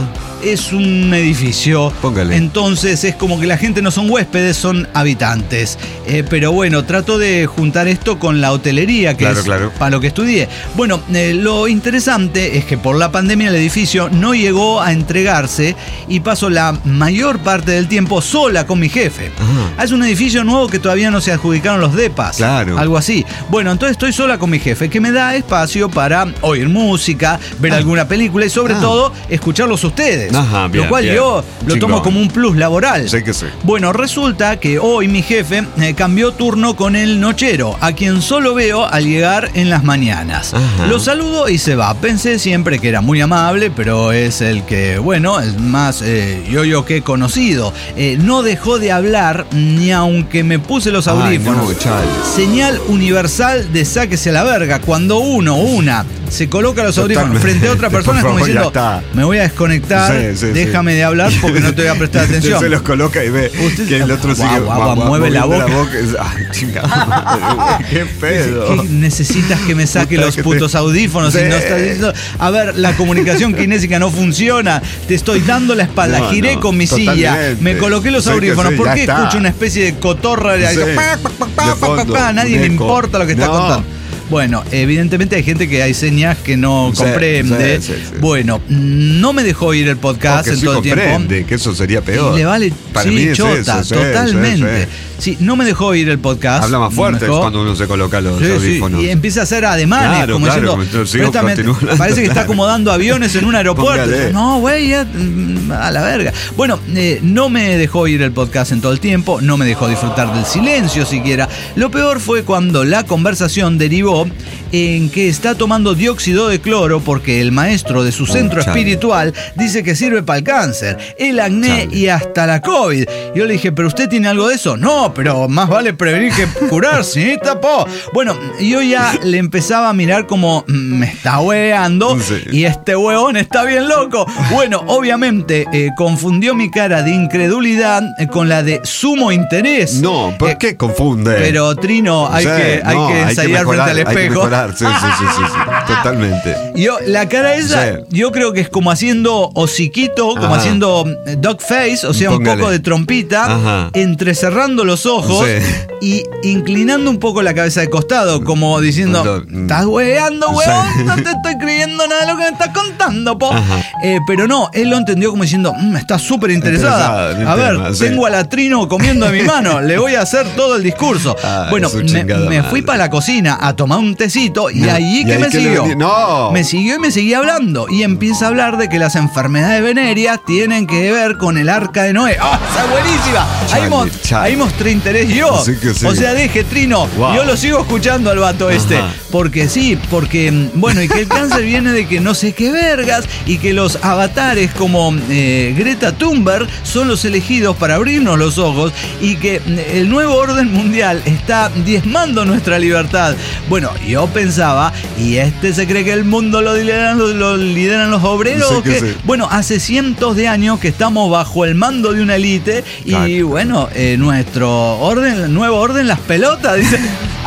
es un edificio. Póngale. Entonces es como que la gente no son huéspedes, son habitantes. Eh, pero bueno, trato de juntar esto con la hotelería, que Claro, es claro. para lo que estudié. Bueno, eh, lo interesante es que por la pandemia el edificio no llegó a entregarse y paso la mayor parte del tiempo sola con mi jefe. Ajá. Es un edificio nuevo que todavía no se adjudicaron los depas. Claro. Algo así. Bueno, entonces estoy sola con mi jefe, que me da espacio para oír música, ver Ah. alguna película y sobre Ah. todo escucharlos ustedes. Ajá, bien, lo cual bien. yo lo Chingón. tomo como un plus laboral. Sé que sí. Bueno, resulta que hoy mi jefe eh, cambió turno con el nochero, a quien solo veo al llegar en las mañanas. Ajá. Lo saludo y se va. Pensé siempre que era muy amable, pero es el que, bueno, es más eh, yo-yo que he conocido. Eh, no dejó de hablar ni aunque me puse los Ay, audífonos. no, chale. Señal universal de sáquese a la verga. Cuando uno o una se coloca los audífonos Totalmente. frente a otra persona, es Por como favor, ya diciendo, está. me voy a desconectar, Sí, sí, déjame sí. de hablar porque no te voy a prestar atención. Se los coloca y ve Usted- que el otro Guau, sigue guau, guau, guau, mueve la moviendo boca. Es- Ay, chingada. Qué pedo. ¿Qué necesitas que me saque Puta los que te- putos audífonos? Sí. Y no estás diciendo, a ver, la comunicación kinésica no funciona. Te estoy dando la espalda. No, Giré no, con mi silla. totalmente. Me coloqué los Sí que audífonos. sí, ¿Por ya qué está. escucho una especie de cotorra? De Sí. pa, pa, pa, pa, De pa, pa, fondo, pa? A nadie un le eco. importa lo que está No. contando. Bueno, evidentemente hay gente que hay señas que no Sí, comprende. sí, sí, sí. Bueno, no me dejó ir el podcast Porque en sí todo el tiempo. comprende, que eso sería peor. Y le vale, Para sí, mí es chota, eso, sí, totalmente. sí, sí. Sí, no me dejó ir el podcast. Habla más no me fuerte dejó. cuando uno se coloca los Sí, sí, audífonos. y empieza a hacer ademanes, Claro, como claro, diciendo, como yo sigo, "Préstame", continúo hablando, parece que está claro. acomodando aviones en un aeropuerto. Póngale. No, güey, ya, mm, a la verga. Bueno, eh, no me dejó ir el podcast en todo el tiempo, no me dejó disfrutar del silencio siquiera. Lo peor fue cuando la conversación derivó en que está tomando dióxido de cloro porque el maestro de su centro chale. espiritual dice que sirve para el cáncer, el acné Chale. y hasta la COVID. Yo le dije, ¿pero usted tiene algo de eso? No, pero más vale prevenir que curar, ¿sí? Tapó. Bueno, yo ya le empezaba a mirar como, "Mm, me está hueveando Sí. y este huevón está bien loco". Bueno, obviamente eh, confundió mi cara de incredulidad eh, con la de sumo interés. No, ¿por Eh, qué confunde? Pero Trino, hay Sí, que, hay no, que ensayar mejorar, frente al hay que espejo. mejorar, sí, sí, sí, sí, sí, totalmente. Yo, la cara esa, Sí. yo creo que es como haciendo hociquito, como Ajá. haciendo eh, dog face, o sea, un Póngale. poco de trompita, Ajá. entrecerrando los ojos y inclinando un poco la cabeza de costado, como diciendo, Do- estás hueveando, huevón, Sí. no te estoy creyendo nada de lo que me estás contando, po. Ajá. Eh, pero no, él lo entendió como diciendo, "Mm, está súper interesada. Interesada en el A ver, tema, sí. tengo a la Trino comiendo de mi mano, le voy a hacer todo el discurso". Ah, bueno, es un me, chingada me madre. fui para la cocina a tomar un tecito y No. allí ¿Y que ahí me qué le siguió. venía? ¡No! Me siguió y me seguía hablando. Y empieza a hablar de que las enfermedades venéreas tienen que ver con el arca de Noé. ¡Ah, esa es buenísima! Chale, ahí, mo- chale. ahí mostré interés yo. Sí que sí. O sea, deje, Trino. Wow. Yo lo sigo escuchando al vato este. Ajá. Porque sí, porque, mm, bueno, y que el cáncer viene de que no sé qué vergas y que los avatares como eh, Greta Thunberg son los elegidos para abrirnos los ojos y que mm, el nuevo orden mundial está diezmando nuestra libertad. Bueno, yo pensaba, ¿y este se cree que el mundo lo lideran, lo, lo lideran los obreros? Sí o que qué? sí. Bueno, hace cientos de años que estamos bajo el mando de una élite y Claro. bueno, eh, nuestro orden, el nuevo orden, las pelotas, dice.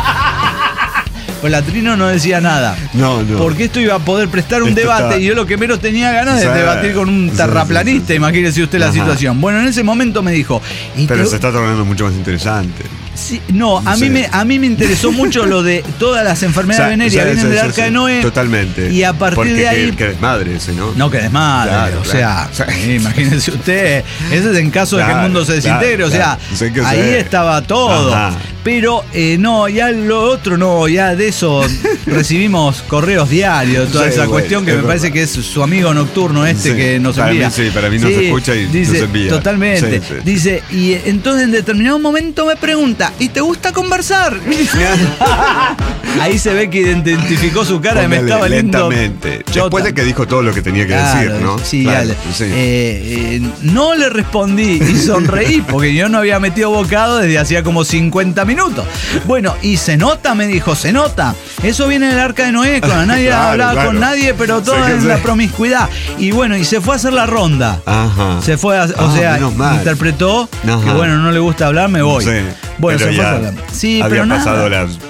Pues la Trino no decía nada. No, no. Porque esto iba a poder prestar un Esto debate está- y yo lo que menos tenía ganas de Sí, debatir con un sí, terraplanista, sí, sí. imagínese usted la Ajá. situación. Bueno, en ese momento me dijo... ¿y Pero te- se está tornando mucho más interesante. Sí, no, a mí, Sí. me, a mí me interesó mucho lo de todas las enfermedades O sea, venéreas sí, vienen sí, del sí, arca sí. de Noé. Totalmente. Y a partir Porque de ahí... Que, que desmadre ese, ¿no? No, que desmadre, Claro, o claro. sea, sí, imagínense usted, ese es en caso de que el Claro, mundo se desintegre, claro, o sea, claro. Sé que ahí sé. estaba todo. Ajá. Pero eh, no, ya lo otro no, ya de eso recibimos correos diarios, toda Sí, esa bueno, cuestión que es me verdad. parece que es su amigo nocturno este Sí, que nos para mí envía. sí, para mí no se escucha y dice, nos envía. Totalmente. Sí, sí. Dice, y entonces en determinado momento me pregunta, ¿y te gusta conversar? Ahí se ve que identificó su cara y me Póngale, estaba lindo. lentamente. chota. Después de que dijo todo lo que tenía que Claro, decir, ¿no? Sí, Claro, dale. sí. Eh, eh, no le respondí y sonreí porque yo no había metido bocado desde hacía como cincuenta minutos. Bueno, y se nota, me dijo, se nota. Eso viene del arca de Noé, cuando nadie Claro, hablaba claro. con nadie, pero todo Sí que en sí. la promiscuidad. Y bueno, y se fue a hacer la ronda. Ajá. Se fue, a, o Ah, sea, menos mal. interpretó Ajá. que bueno, no le gusta hablar, me voy. Sí, Bueno, pero se fue a ya hacer la- Sí, había pero nada. pasado las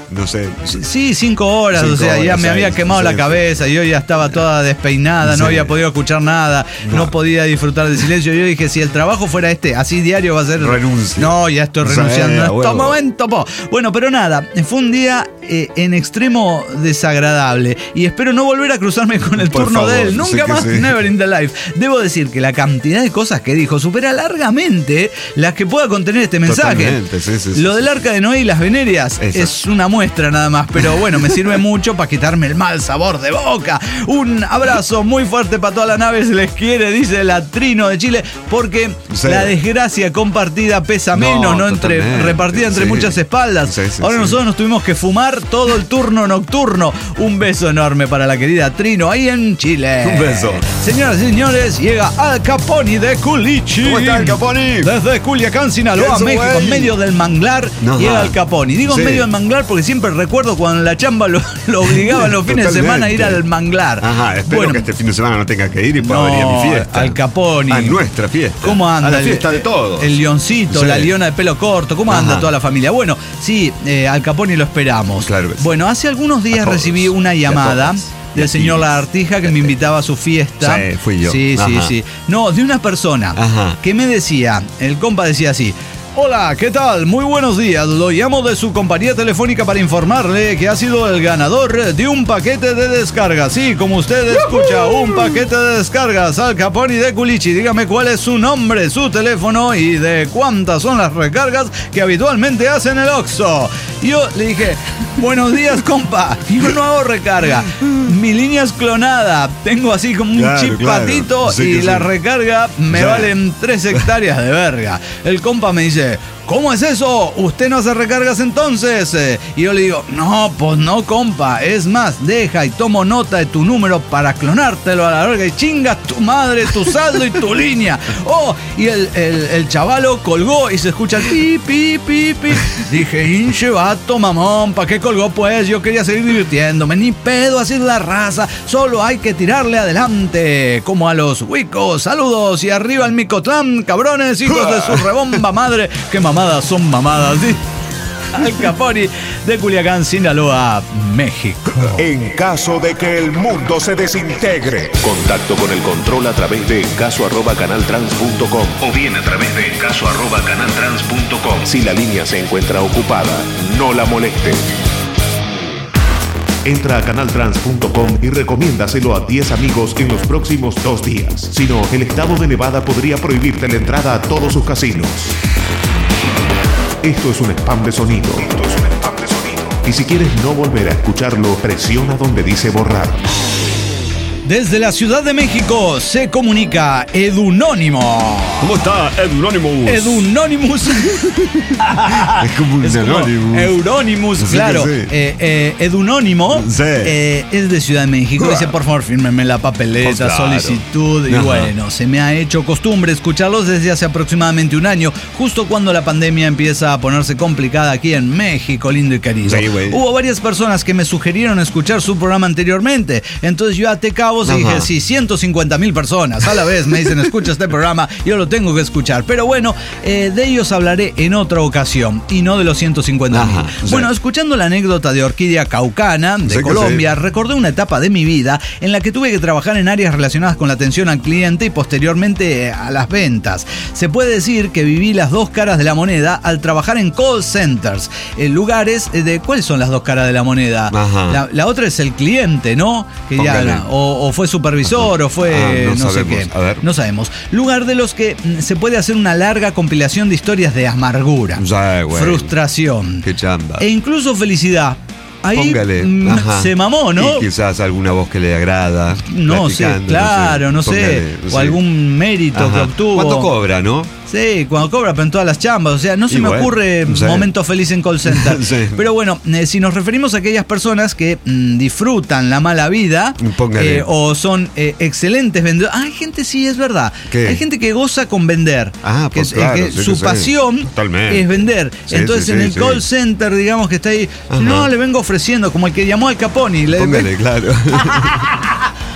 no sé. Sí, cinco horas, Cinco o sea, ya horas, me había seis, quemado sí, la sí. cabeza, yo ya estaba toda despeinada, Sí. no había podido escuchar nada, no. No. podía disfrutar del silencio. Yo dije, si el trabajo fuera este, así diario va a ser... Renuncio. No, ya estoy Sí, renunciando a en este huevo. momento, po. Bueno, pero nada, fue un día eh, en extremo desagradable y espero no volver a cruzarme con el Por turno favor, de él, sé nunca que más, sí. never in the life. Debo decir que la cantidad de cosas que dijo supera largamente las que pueda contener este mensaje. Totalmente, sí, sí, sí, Lo sí. del arca de Noé y las venerias Eso. es una muestra nada más, pero bueno, me sirve mucho para quitarme el mal sabor de boca. Un abrazo muy fuerte para toda la nave, se les quiere, dice la Trino de Chile, porque Sí. la desgracia compartida pesa No, menos, ¿no? Entre, totalmente, repartida entre sí. muchas espaldas. Sí, sí, Ahora sí. nosotros nos tuvimos que fumar todo el turno nocturno. Un beso enorme para la querida Trino ahí en Chile. Un beso. Señoras y señores, llega Al Caponi de Culichi. ¿Cómo está Al Caponi? Desde Culiacán, Sinaloa, Eso, México, güey. en medio del manglar, Ajá. llega Al Caponi. Digo Sí. en medio del manglar porque siempre recuerdo cuando la chamba lo, lo obligaban los fines de semana a ir al manglar. Ajá, espero Bueno, que este fin de semana no tenga que ir y pueda no, venir a mi fiesta. Al Caponi. A nuestra fiesta. ¿Cómo anda? A la el- fiesta de todos. El leoncito, Sí. la leona de pelo corto. ¿Cómo anda Ajá. toda la familia? Bueno, sí, eh, Al Caponi lo esperamos. Claro que sí. Bueno, hace algunos días A todos. recibí una Y a llamada todas. Y del a señor ti. Lagartija que me invitaba a su fiesta. Sí, fui yo. Sí, sí, Ajá. sí. No, de una persona Ajá. que me decía, el compa decía así. Hola, ¿qué tal? Muy buenos días. Lo llamo de su compañía telefónica para informarle que ha sido el ganador de un paquete de descargas. Sí, como usted escucha, un paquete de descargas Al Caponi de Culichi. Dígame cuál es su nombre, su teléfono y de cuántas son las recargas que habitualmente hace en el Oxxo. Yo le dije, buenos días, compa. Yo no hago recarga. Mi línea es clonada. Tengo así como un Claro, chip claro. patito Sí y que la sí. recarga me Sí. valen tres hectáreas de verga. El compa me dice, ¿cómo es eso? ¿Usted no hace recargas entonces? Eh, Y yo le digo, no, pues no, compa. Es más, deja y tomo nota de tu número para clonártelo a la verga y chingas tu madre, tu saldo y tu línea. Oh, y el, el, el chavalo colgó y se escucha el pi, pi, pi, pi. Dije, hinche vato, mamón, ¿para qué colgó pues? Yo quería seguir divirtiéndome. Ni pedo, así es la raza. Solo hay que tirarle adelante. Como a los huicos. Saludos y arriba el Micotlán, cabrones, hijos de su rebomba madre. Qué mamadas son mamadas. ¿Sí? Al Caponi de Culiacán, Sinaloa, México. En caso de que el mundo se desintegre. Contacto con el control a través de encaso arroba canaltrans punto com o bien a través de encaso arroba canaltrans punto com. Si la línea se encuentra ocupada, no la moleste. Entra a canaltrans punto com y recomiéndaselo a diez amigos en los próximos dos días. Si no, el estado de Nevada podría prohibirte la entrada a todos sus casinos. Esto es un spam de sonido. Esto es un spam de sonido. Y si quieres no volver a escucharlo, presiona donde dice borrar. Desde la Ciudad de México se comunica Edunónimo. ¿Cómo está Edunónimos? Edunónimus. Es como un Es como Anonymous. Euronymous, Sí, claro. que sí. Eh, eh, Edunónimo Sí. eh, es de Ciudad de México. Dice, por favor, fírmenme la papeleta, Oh, claro. solicitud. Y Ajá. bueno, se me ha hecho costumbre escucharlos desde hace aproximadamente un año, justo cuando la pandemia empieza a ponerse complicada aquí en México, lindo y querido. Sí, güey. Hubo varias personas que me sugirieron escuchar su programa anteriormente. Entonces yo até cabos y Ajá. dije, sí, ciento cincuenta mil personas a la vez me dicen, escucha este programa, yo lo tengo que escuchar. Pero bueno, eh, de ellos hablaré en otra ocasión y no de los ciento cincuenta mil. Ajá, sí. Bueno, escuchando la anécdota de Orquídea Caucana de Sí que Colombia, recordé una etapa de mi vida en la que tuve que trabajar en áreas relacionadas con la atención al cliente y posteriormente eh, a las ventas. Se puede decir que viví las dos caras de la moneda al trabajar en call centers, en lugares eh, de... ¿Cuáles son las dos caras de la moneda? Ajá. La, la otra es el cliente, ¿no? Que ya, Póngale. o, o fue supervisor o fue Ah, no no, sé sabemos. qué. A ver. No sabemos. Lugar de los que mm, se puede hacer una larga compilación de historias de amargura, Sí, güey. frustración Qué chamba. e incluso felicidad. Ahí Póngale. mm, Ajá. se mamó, ¿no? Y quizás alguna voz que le agrada. No sé, platicando, claro, no sé. Póngale, no O sé. algún mérito Ajá. que obtuvo. ¿Cuánto cobra, no? Sí, cuando cobra, pero en todas las chambas. O sea, no se Y me bueno, ocurre sí. momento feliz en call center. Sí. Pero bueno, eh, si nos referimos a aquellas personas que mm, disfrutan la mala vida Póngale. eh, o son eh, excelentes vendedores. Ah, hay gente, sí, es verdad. ¿Qué? Hay gente que goza con vender. Ah, que, pues es- claro, que sí que su sí. pasión Totalmente. es vender. Sí, Entonces sí, en sí, el sí. call center, digamos que está ahí, Ajá. no, le vengo ofreciendo, como el que llamó al Caponi. Le, Póngale, claro.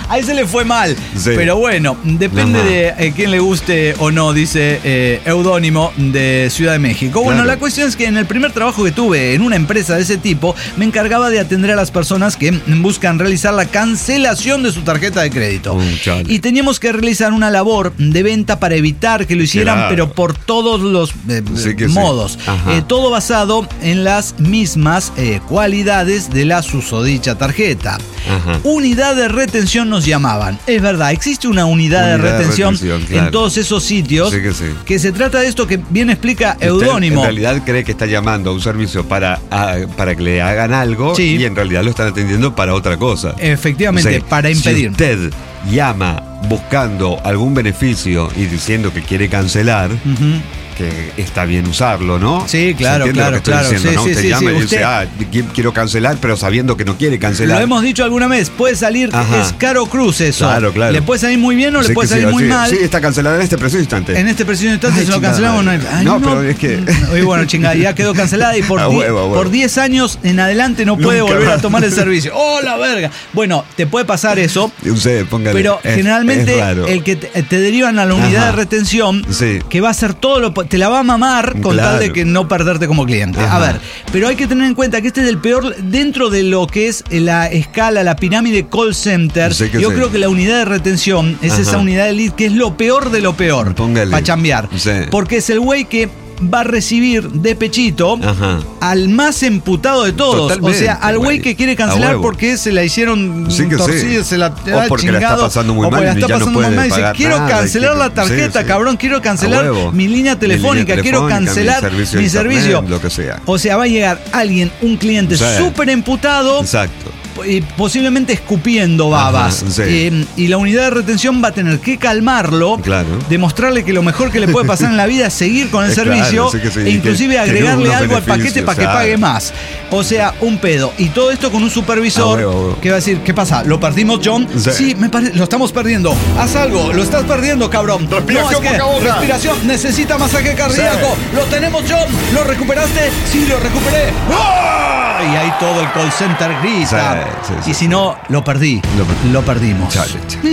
Ahí se le fue mal. Sí. Pero bueno, depende Ajá. de eh, quién le guste o no, dice eh, Eudónimo de Ciudad de México. Bueno, Claro. la cuestión es que en el primer trabajo que tuve en una empresa de ese tipo, me encargaba de atender a las personas que buscan realizar la cancelación de su tarjeta de crédito. Oh, chale. Y teníamos que realizar una labor de venta para evitar que lo hicieran, Claro. pero por todos los eh, Sí que sí. modos. Ajá. Eh, todo basado en las mismas eh, cualidades de la susodicha tarjeta. Ajá. Unidad de retención nos llamaban. Es verdad, existe una unidad, de Unidad de retención, retención, claro. en todos esos sitios. Sí que sí. que se trata de esto que bien explica Usted Eudónimo. en realidad cree que está llamando a un servicio para, a- para que le hagan algo Sí. y en realidad lo están atendiendo para otra cosa. Efectivamente, O sea, para impedir. Si usted llama buscando algún beneficio y diciendo que quiere cancelar, Ujú. que está bien usarlo, ¿no? Sí, claro, ¿Se entiende claro, lo que estoy claro. diciendo, Sí, ¿no? sí, Usted sí, llama sí, y dice, usted- ah, qui- quiero cancelar, pero sabiendo que no quiere cancelar. Lo hemos dicho alguna vez, puede salir, Ajá. es caro cruz eso. Claro, claro. Le puede salir muy bien o Sí le puede que sí, salir muy sí, mal. Sí, está cancelada en este preciso instante. En este preciso instante Ay, se lo chingada cancelamos. madre. No, ay, No, pero es que- Y bueno, chingada, ya quedó cancelada y por, A die- huevo, a huevo. por diez años en adelante no puede Nunca volver a más. tomar el servicio. ¡Oh, la verga! Bueno, te puede pasar eso. Usted, póngale. Pero es- generalmente es raro. el que te, te derivan a la unidad Ajá. de retención, Sí. que va a hacer todo lo te la va a mamar con Claro. tal de que no perderte como cliente. Ajá. A ver, pero hay que tener en cuenta que este es el peor dentro de lo que es la escala, la pirámide call center. Sí que Yo sí. creo que la unidad de retención es Ajá. esa unidad de lead que es lo peor de lo peor Póngale. para chambear. Sí. Porque es el güey que va a recibir de pechito Ajá. al más emputado de todos. Totalmente, o sea, al güey güey. que quiere A cancelar huevo. porque se la hicieron Sí que sí. torcida, se la O ha porque la está chingado, pasando muy o porque mal la y está ya no pasando puede muy mal y dice, pagar quiero nada, cancelar y que- la tarjeta, sí, sí. cabrón, quiero cancelar A huevo. mi línea telefónica, Mi línea quiero telefónica, cancelar mi servicio de mi internet, servicio. lo que sea. O sea, va a llegar alguien, un cliente Sí. súper emputado, Exacto. y posiblemente escupiendo babas. Ajá, sí. Eh, y la unidad de retención va a tener que calmarlo, Claro. demostrarle que lo mejor que le puede pasar en la vida es seguir con el Es claro, servicio sí que sí, e y que inclusive tiene agregarle unos algo al paquete beneficios, para que claro. pague más. O sea, un pedo. Y todo esto con un supervisor Ah, huevo, huevo. que va a decir, ¿qué pasa? ¿Lo perdimos, John? Sí. Sí, me pare- lo estamos perdiendo. Haz algo, lo estás perdiendo, cabrón. Respiración no, es que boca a boca. respiración, necesita masaje cardíaco. Lo tenemos, John. ¿Lo recuperaste? Sí, lo recuperé. ¡Ah! Y ahí todo el call center grita. Sí, sí, sí, y si no, lo perdí. Lo perdí. Lo perdimos. Chale, chale.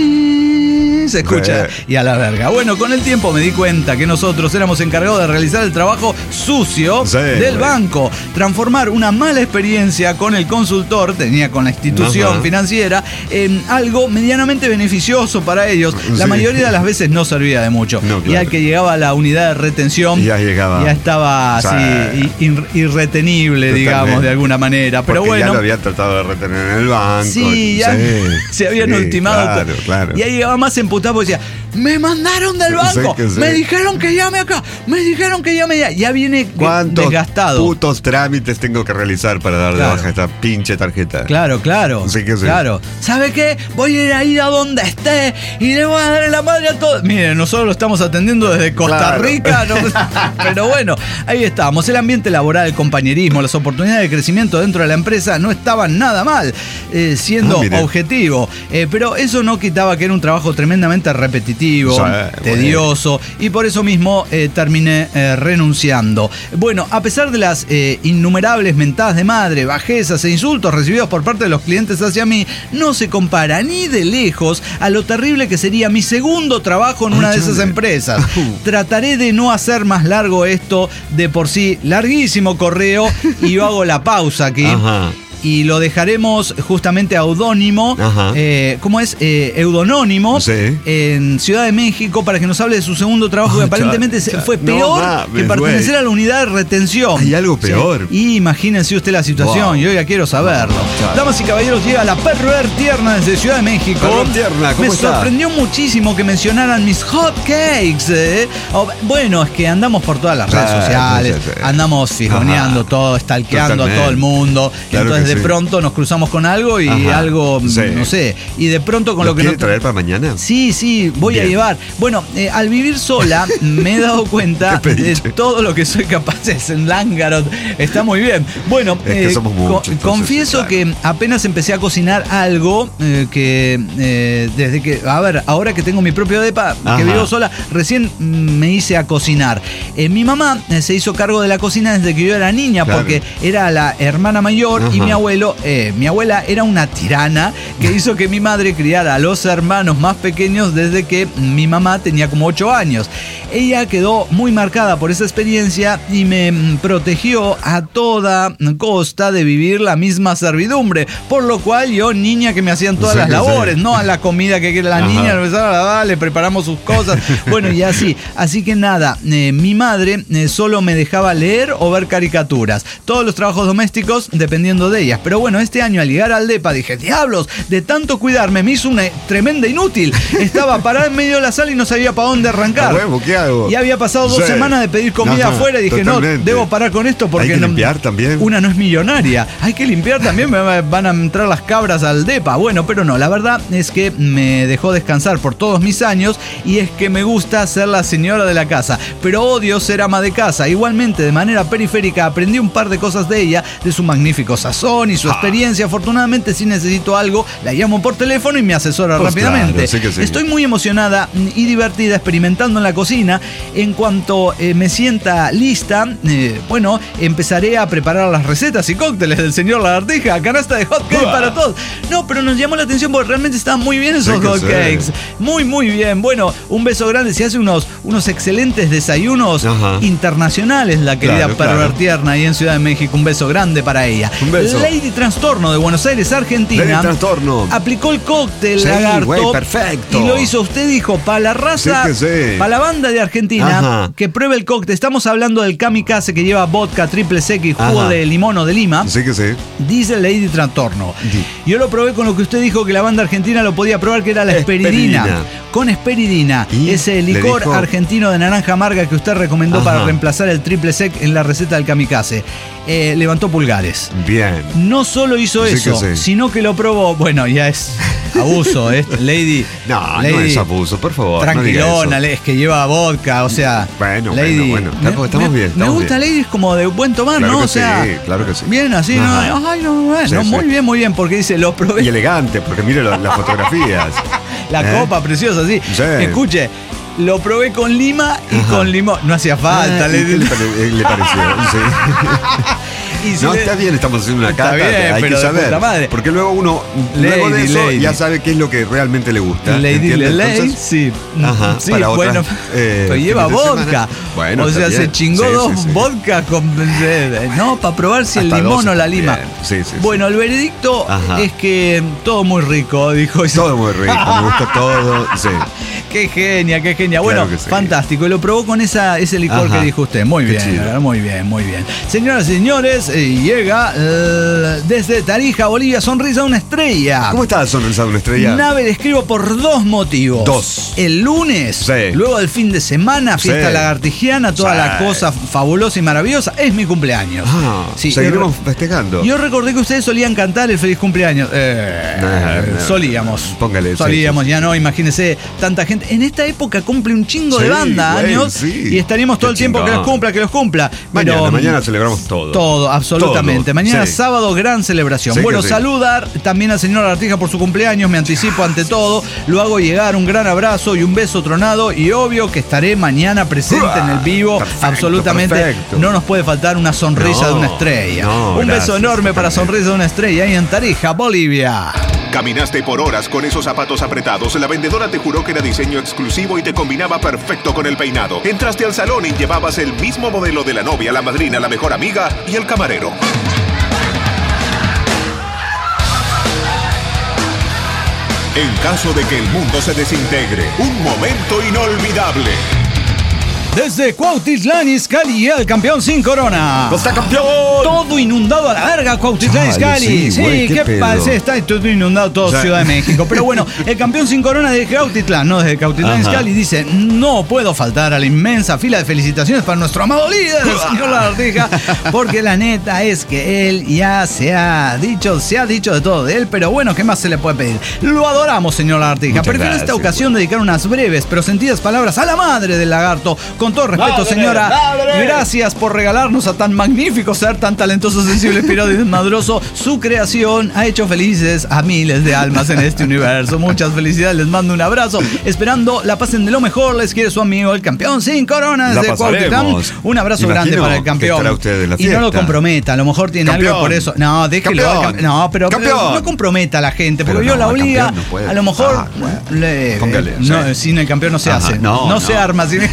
Mm, Se escucha. Sí. Y a la verga. Bueno, con el tiempo me di cuenta que nosotros éramos encargados de realizar el trabajo sucio Sí, del güey. banco. Transformar una mala experiencia con el consultor, tenía con la institución Ajá. financiera, en algo medianamente beneficioso para ellos. La Sí. mayoría de las veces no servía de mucho. No, Y claro. al que llegaba a la unidad de retención, Ya llegaba. ya estaba Sí. así, ir- irretenible, digamos, Totalmente. de alguna manera. Pero Porque bueno. ya lo habían tratado de retener en el banco. Sí, ya Sí, se habían sí, ultimado. Claro, claro. Y ahí llegaba más emputado porque decía, me mandaron del Sí, banco, que sí. me dijeron que llame acá, me dijeron que llame allá. Ya viene ¿Cuántos desgastado. putos trámites tengo que realizar para dar de Claro. baja esta pinche tarjeta? Claro, claro. Sí que sí. Claro. ¿Sabe qué? Voy a ir a ir a donde esté y le voy a dar en la madre a todos. Miren, nosotros lo estamos atendiendo desde Costa Claro. Rica. ¿no? Pero bueno, ahí estamos. El ambiente laboral, el compañerismo, las oportunidades de crecimiento dentro de la empresa no estaban nada mal, eh, siendo Ah, mire. objetivo. Eh, pero eso no quitaba que era un trabajo tremendamente repetitivo, Sí, tedioso, y por eso mismo eh, terminé eh, renunciando. Bueno, a pesar de las eh, innumerables mentadas de madre, bajezas e insultos recibidos por parte de los clientes hacia mí, no se compara ni de lejos a lo terrible que sería mi segundo trabajo en una de esas empresas. Trataré de no hacer más largo esto de por sí larguísimo correo y yo hago la pausa aquí. Ajá. Y lo dejaremos justamente a Eudónimo, Ajá. eh, ¿cómo es? Eh, Eudonónimo, Sí. en Ciudad de México, para que nos hable de su segundo trabajo, que Oh, aparentemente cha- se- cha- fue no peor mames, que pertenecer güey. a la unidad de retención. Hay algo Sí. peor. Y imagínense usted la situación, Wow. yo ya quiero saberlo. Cha- Damas y caballeros, llega la Perver Tierna desde Ciudad de México. Perver Tierna, ¿cómo Me está? sorprendió muchísimo que mencionaran mis hot cakes. ¿eh? O- bueno, es que andamos por todas las redes Claro, sociales, sí, sí. andamos fijoneando Ajá. todo, stalkeando a Totalmente. todo el mundo. Claro Entonces que de sí. pronto nos cruzamos con algo y Ajá. algo, Sí. no sé, y de pronto con ¿Lo lo que quiere no... traer para mañana? Sí, sí, voy a Bien. llevar. Bueno, eh, al vivir sola me he dado cuenta Qué de pediche. todo lo que soy capaz de hacer en Langarot. Está muy bien. Bueno, Es que somos muchos, co- entonces, confieso claro. que apenas empecé a cocinar algo eh, que eh, desde que, a ver, ahora que tengo mi propio depa, Ajá. que vivo sola, recién mm, me hice a cocinar. Eh, mi mamá eh, se hizo cargo de la cocina desde que yo era niña, Claro. porque era la hermana mayor y Ajá. mi abuelo, eh, mi abuela era una tirana que hizo que mi madre criara a los hermanos más pequeños desde que mi mamá tenía como ocho años. Ella quedó muy marcada por esa experiencia y me protegió a toda costa de vivir la misma servidumbre, por lo cual yo, niña que me hacían todas Sí, las sí. labores, no a la comida que quiere la Ajá. niña, le preparamos sus cosas, bueno, y así. Así que nada, eh, mi madre eh, solo me dejaba leer o ver caricaturas. Todos los trabajos domésticos dependiendo de ellas. Pero bueno, este año al llegar al depa dije, diablos, de tanto cuidarme me hizo una tremenda inútil. Estaba parada en medio de la sala y no sabía para dónde arrancar. A huevo, ¿qué hago? Y había pasado dos Sí. semanas de pedir comida Ajá, afuera y dije, totalmente. no, debo parar con esto porque Hay que no, limpiar también. una no es millonaria. Hay que limpiar también, me va- van a entrar las cabras al depa. Bueno, pero no, la verdad es que me dejó descansar por todos mis años y es que me gusta ser la señora de la casa, pero odio ser ama de casa. Igualmente, de manera periférica, aprendí un par de cosas de ella, de su magnífico sazón y su Ah. experiencia. Afortunadamente, si necesito algo, la llamo por teléfono y me asesora Pues rápidamente. claro, sí que sí. Estoy muy emocionada y divertida experimentando en la cocina. En cuanto eh, me sienta lista, eh, bueno, empezaré a preparar las recetas y cócteles del señor Lagartija, canasta de hot cakes Uah. para todos. No, pero nos llamó la atención porque realmente estaban muy bien esos Sí que hot sí. cakes. Muy, muy bien. Bueno, un beso grande. Se hace unos, unos excelentes desayunos Ajá. internacionales, la querida Claro, claro. pervertierna ahí en Ciudad de México. Un beso grande para ella. Un beso. Lady Trastorno de Buenos Aires, Argentina. Lady Trastorno. Aplicó el cóctel Sí, lagarto. güey, perfecto. Y lo hizo, usted dijo, para la raza, Sí que sí. para la banda de Argentina, Ajá. que pruebe el cóctel. Estamos hablando del kamikaze que lleva vodka, triple sec y jugo Ajá. de limón o de lima. Sí que sí. Dice Lady Trastorno. Di. Yo lo probé con lo que usted dijo que la banda argentina lo podía probar, que era la esperidina. Esperidina. Con esperidina, ¿Y ese le licor dijo? argentino de naranja amarga que usted recomendó Ajá. para reemplazar el triple sec en la receta del kamikaze. Eh, levantó pulgares. Bien. No solo hizo Sí eso, que sí. sino que lo probó. Bueno, ya es abuso, ¿eh? Lady. No, Lady, no es abuso, por favor. no diga Tranquilona, eso. es que lleva vodka, o sea. Bueno, Lady, bueno, bueno. Estamos- estamos me, bien, Me estamos gusta bien. Lady, es como de buen tomar, Claro ¿no? que O sea. sí, claro que sí. Bien así, Ajá. ¿no? Ay, no, bueno, Sí, muy sí. bien, muy bien, porque dice, lo probé. Y elegante, porque mire lo- las fotografías. La ¿Eh? copa preciosa, sí. Sí. Escuche, lo probé con lima y Ajá. con limón. No hacía falta, Ah, ¿y Lady. qué le, pare- le pareció? Sí. Y si No, le- está bien, estamos haciendo una Está cata, bien, hay pero que de saber. puta madre. Porque luego uno, luego de Lady, eso, lady. ya sabe qué es lo que realmente le gusta. Lady ¿entiende? Lelay, Entonces, sí. Ajá, sí, para otras, bueno. eh, pero lleva fines de vodka. semana. Bueno, o está sea, bien. se chingó Sí, dos sí, sí. vodka con. eh, No, para probar si el Hasta limón dos o la está lima. bien. Sí, sí, sí. Bueno, el veredicto Ajá. es que todo muy rico, dijo. Todo muy rico, me gusta todo. Sí. Qué genia, qué genia. Bueno, Claro que sí. fantástico. Y lo probó con esa, ese licor Ajá. que dijo usted. Muy Qué bien, chido. muy bien, muy bien. Señoras y señores, eh, llega eh, desde Tarija, Bolivia, Sonrisa de una estrella. ¿Cómo está Sonrisa de una estrella? Nave le escribo por dos motivos. Dos. El lunes, Sí. luego del fin de semana, fiesta Sí. lagartijiana, toda Sí. la cosa fabulosa y maravillosa, es mi cumpleaños. Ah, Sí, seguiremos yo- festejando. Yo recordé que ustedes solían cantar el feliz cumpleaños. Eh, No, no. Solíamos. Póngale, sí, Solíamos, sí, ya no, imagínese tanta gente. En esta época cumple un chingo de Sí, banda güey, años sí. y estaríamos todo Qué el tiempo que chingón. los cumpla, que los cumpla. Mañana, Pero, mañana celebramos todo. Todo, absolutamente. Todo, Mañana sí. sábado, gran celebración. Sí que Bueno, sí. saludar también al señor Artija por su cumpleaños, me anticipo ante todo, lo hago llegar un gran abrazo y un beso tronado y obvio que estaré mañana presente Uah, en el vivo, perfecto, absolutamente. perfecto. No nos puede faltar una sonrisa No, de una estrella. no, un gracias, beso enorme para totalmente. Sonrisa de una estrella ahí en Tarija, Bolivia. Caminaste por horas con esos zapatos apretados. La vendedora te juró que era diseño exclusivo y te combinaba perfecto con el peinado. Entraste al salón y llevabas el mismo modelo de la novia, la madrina, la mejor amiga y el camarero. En caso de que el mundo se desintegre, un momento inolvidable. Desde Cuautitlán Izcalli, el campeón sin corona. ¡Costa campeón! Todo inundado a la verga, Cuautitlán Chale, Izcalli. sí, Sí, güey, qué ¿qué pedo. parece? Está todo inundado todo O sea, Ciudad de México. Pero bueno, el campeón sin corona de Cuautitlán, no desde Cuautitlán Ajá. Izcalli, dice: no puedo faltar a la inmensa fila de felicitaciones para nuestro amado líder, el señor Lagartija, porque la neta es que él ya se ha dicho, se ha dicho de todo de él, pero bueno, ¿qué más se le puede pedir? Lo adoramos, señor Lagartija. Muchas Prefiero esta gracias, ocasión dedicar unas breves pero sentidas palabras a la madre del lagarto, con todo respeto, Madre, señora, madre. gracias por regalarnos a tan magnífico ser, tan talentoso, sensible, inspirado y desmadroso. Su creación ha hecho felices a miles de almas en este universo. Muchas felicidades, les mando un abrazo. Esperando la pasen de lo mejor, les quiere su amigo, el campeón sin coronas La de Cuautitlán. pasaremos. Un abrazo Imagino grande para el que campeón. estará usted en la Y no lo fiesta. comprometa, a lo mejor tiene Campeón. algo por eso. No, déjelo. Campeón. Cam- No, pero, pero Campeón. no comprometa a la gente, porque Pero yo no, la obliga. campeón no puede. A lo mejor Ah, bueno. le- Póngale, no, sí. sin el campeón no se Ajá, hace. no, No, no. se arma. Sin...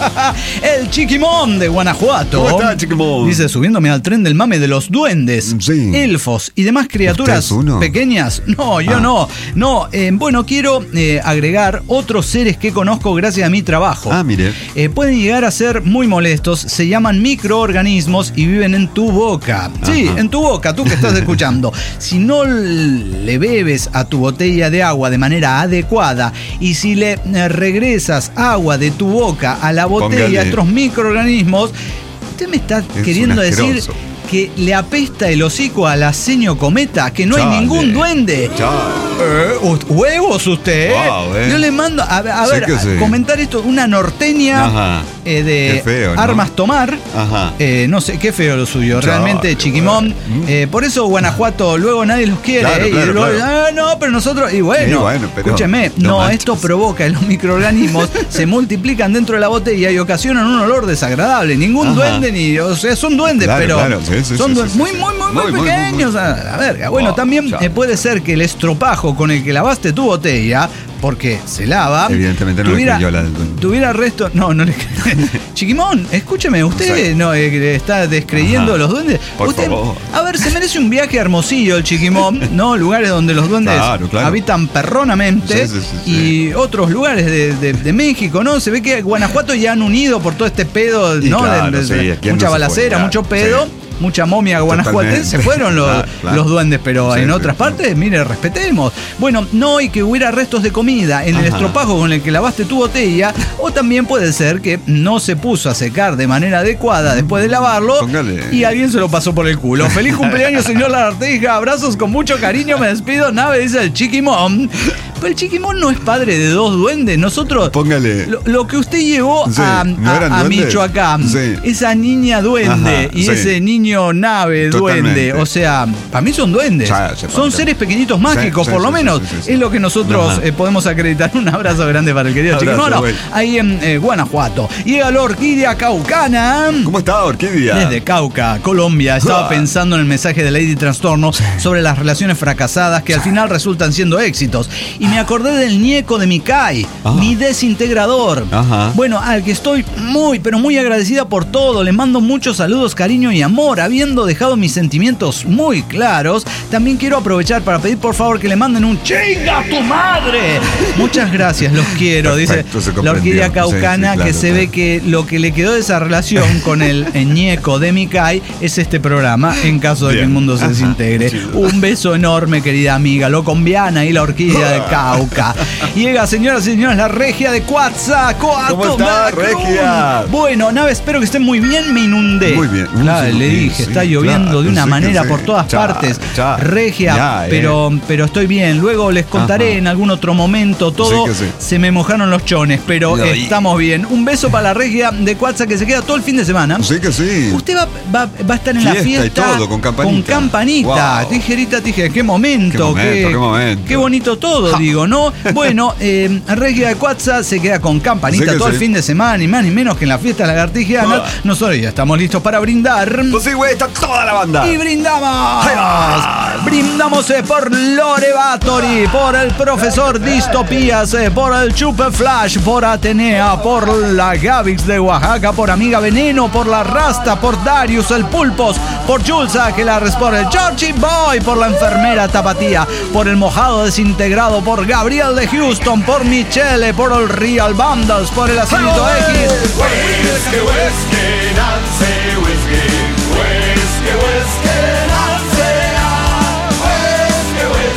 el Chiquimón de Guanajuato. ¿Cómo está, Chiquimón? Dice, subiéndome al tren del mame de los duendes, Sí. elfos y demás criaturas ¿Usted es uno? pequeñas. No, yo Ah. no. No, eh, bueno, quiero eh, agregar otros seres que conozco gracias a mi trabajo. Ah, mire. Eh, pueden llegar a ser muy molestos, se llaman microorganismos y viven en tu boca. Sí, Ajá. en tu boca, tú que estás escuchando. Si no le bebes a tu botella de agua de manera adecuada y si le eh, regresas agua de tu boca a la botella, Póngale. a estos microorganismos, usted me está Es queriendo un decir asqueroso. que le apesta el hocico a la seño cometa, que no hay Chale. ningún duende. Chale. Eh, u- huevos usted. Wow, eh. Yo le mando a, a Sí ver, que a sí. comentar esto, una norteña Ajá. eh, de Qué feo, ¿no? armas tomar. Ajá. Eh, no sé, qué feo lo suyo, Chale, realmente Chiquimón. bueno. Eh, por eso Guanajuato luego nadie los quiere. Claro, eh, y claro, luego, claro. ah, no, pero nosotros. Y bueno, Sí, bueno, pero escúcheme, no no, manches. esto provoca que los microorganismos se multiplican dentro de la botella y ocasionan un olor desagradable. Ningún Ajá. duende ni. O sea, son duendes, Claro, pero. claro, sí, sí, son sí, duen- sí, muy, sí. muy, muy, muy, Muy, muy, muy, pequeños. A la verga. Bueno, Wow, también chao. eh, puede ser que el estropajo con el que lavaste tu botella, porque se lava. Evidentemente no le tuviera, creyó la del duende. tuviera resto. No, no le Chiquimón, escúcheme, usted Sí. no eh, está descreyendo Ajá. los duendes. Por Usted, favor. a ver, se merece un viaje a Hermosillo, el Chiquimón, ¿no? Lugares donde los duendes Claro, claro. habitan perronamente. Sí, sí, sí, y otros lugares de, de- de México, ¿no? Se ve que Guanajuato ya han unido por todo este pedo, Y ¿no? claro, De- de- sí, ¿quién mucha no se balacera, fue? mucho Claro, pedo. sí. Mucha momia guanajuatense, se Totalmente. fueron los, Claro, claro. los duendes, pero Sí, en sí, otras sí. partes, mire, respetemos. Bueno, no, y que hubiera restos de comida en el Ajá. estropajo con el que lavaste tu botella, o también puede ser que no se puso a secar de manera adecuada después de lavarlo Póngale. y alguien se lo pasó por el culo. Feliz cumpleaños, señor Lagartija, abrazos con mucho cariño, me despido, nave, dice el Chiquimón. Pero el Chiquimón no es padre de dos duendes, nosotros... Póngale. Lo, lo que usted llevó Sí, a, ¿no a- eran a duendes? Michoacán, Sí. esa niña duende Ajá, y sí. ese niño nave Totalmente. duende, o sea, para mí son duendes. Ya, ya, son ya. seres pequeñitos mágicos, Sí, por sí, lo sí, menos. sí, sí, sí. Es lo que nosotros Ajá. eh, podemos acreditar. Un abrazo grande para el querido Abrazo, Chiquimono. güey. Ahí en eh, Guanajuato. Llega la orquídea caucana. ¿Cómo está, Orquídea? Desde Cauca, Colombia, estaba Ah. pensando en el mensaje de Lady Trastorno sobre las relaciones fracasadas que al final resultan siendo éxitos. Y me acordé del ñeco de Mikai, Ah. mi desintegrador. Ajá. Bueno, al que estoy muy, pero muy agradecida por todo. Le mando muchos saludos, cariño y amor. Habiendo dejado mis sentimientos muy claros, también quiero aprovechar para pedir por favor que le manden un ¡chinga a tu madre! Muchas gracias, los quiero. Perfecto, se Dice la comprendió. orquídea Sí, caucana, sí, claro, que se claro. ve que lo que le quedó de esa relación con el ñeco de Mikai es este programa, en caso de que Bien. el mundo se Ajá. desintegre. Sí. Un beso enorme, querida amiga, locombiana y la orquídea de Cauca. Llega, señoras y señores, la regia de Coatza, Coatzo, ¿Cómo está, Veracruz. regia? Bueno, nave, espero que estén muy bien, me inundé. Muy bien. Claro, Sí, le sí, dije, sí, está lloviendo claro, de una sí que manera sí. por todas Cha, partes. cha. Regia, Ya, eh. pero, pero estoy bien. Luego les contaré Ajá. en algún otro momento todo. Sí que sí. Se me mojaron los chones, pero Ay. estamos bien. Un beso para la regia de Coatza que se queda todo el fin de semana. Sí que sí. Usted va, va- va a estar en la Fiesta y fiesta todo, con campanita. Con campanita. Wow. Tijerita, tijera. Qué momento. Qué momento, qué momento. qué bonito todo, Ja. digo, ¿no? Bueno, eh, Regia de Coatza se queda con campanita Sí que todo el sí. fin de semana, ni más ni menos que en la fiesta lagartigiana. Ah. Nosotros ya estamos listos para brindar. Pues sí, güey, está toda la banda. Y brindamos. Ahí va. Brindamos eh, por Lore Batory, por el profesor Distopías, eh, por el Chupe Flash, por Atenea, por la Gavix de Oaxaca, por Amiga Veneno, por la Rasta, por Darius el Pulpos, por Jules Aquelarres, por el Georgie Boy, por la enfermera Tapatía, por el Mojado Desintegrado, por Gabriel de Houston, por Michele, por el Real Vandals, por el Asinito X.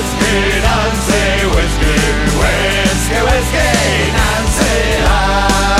Y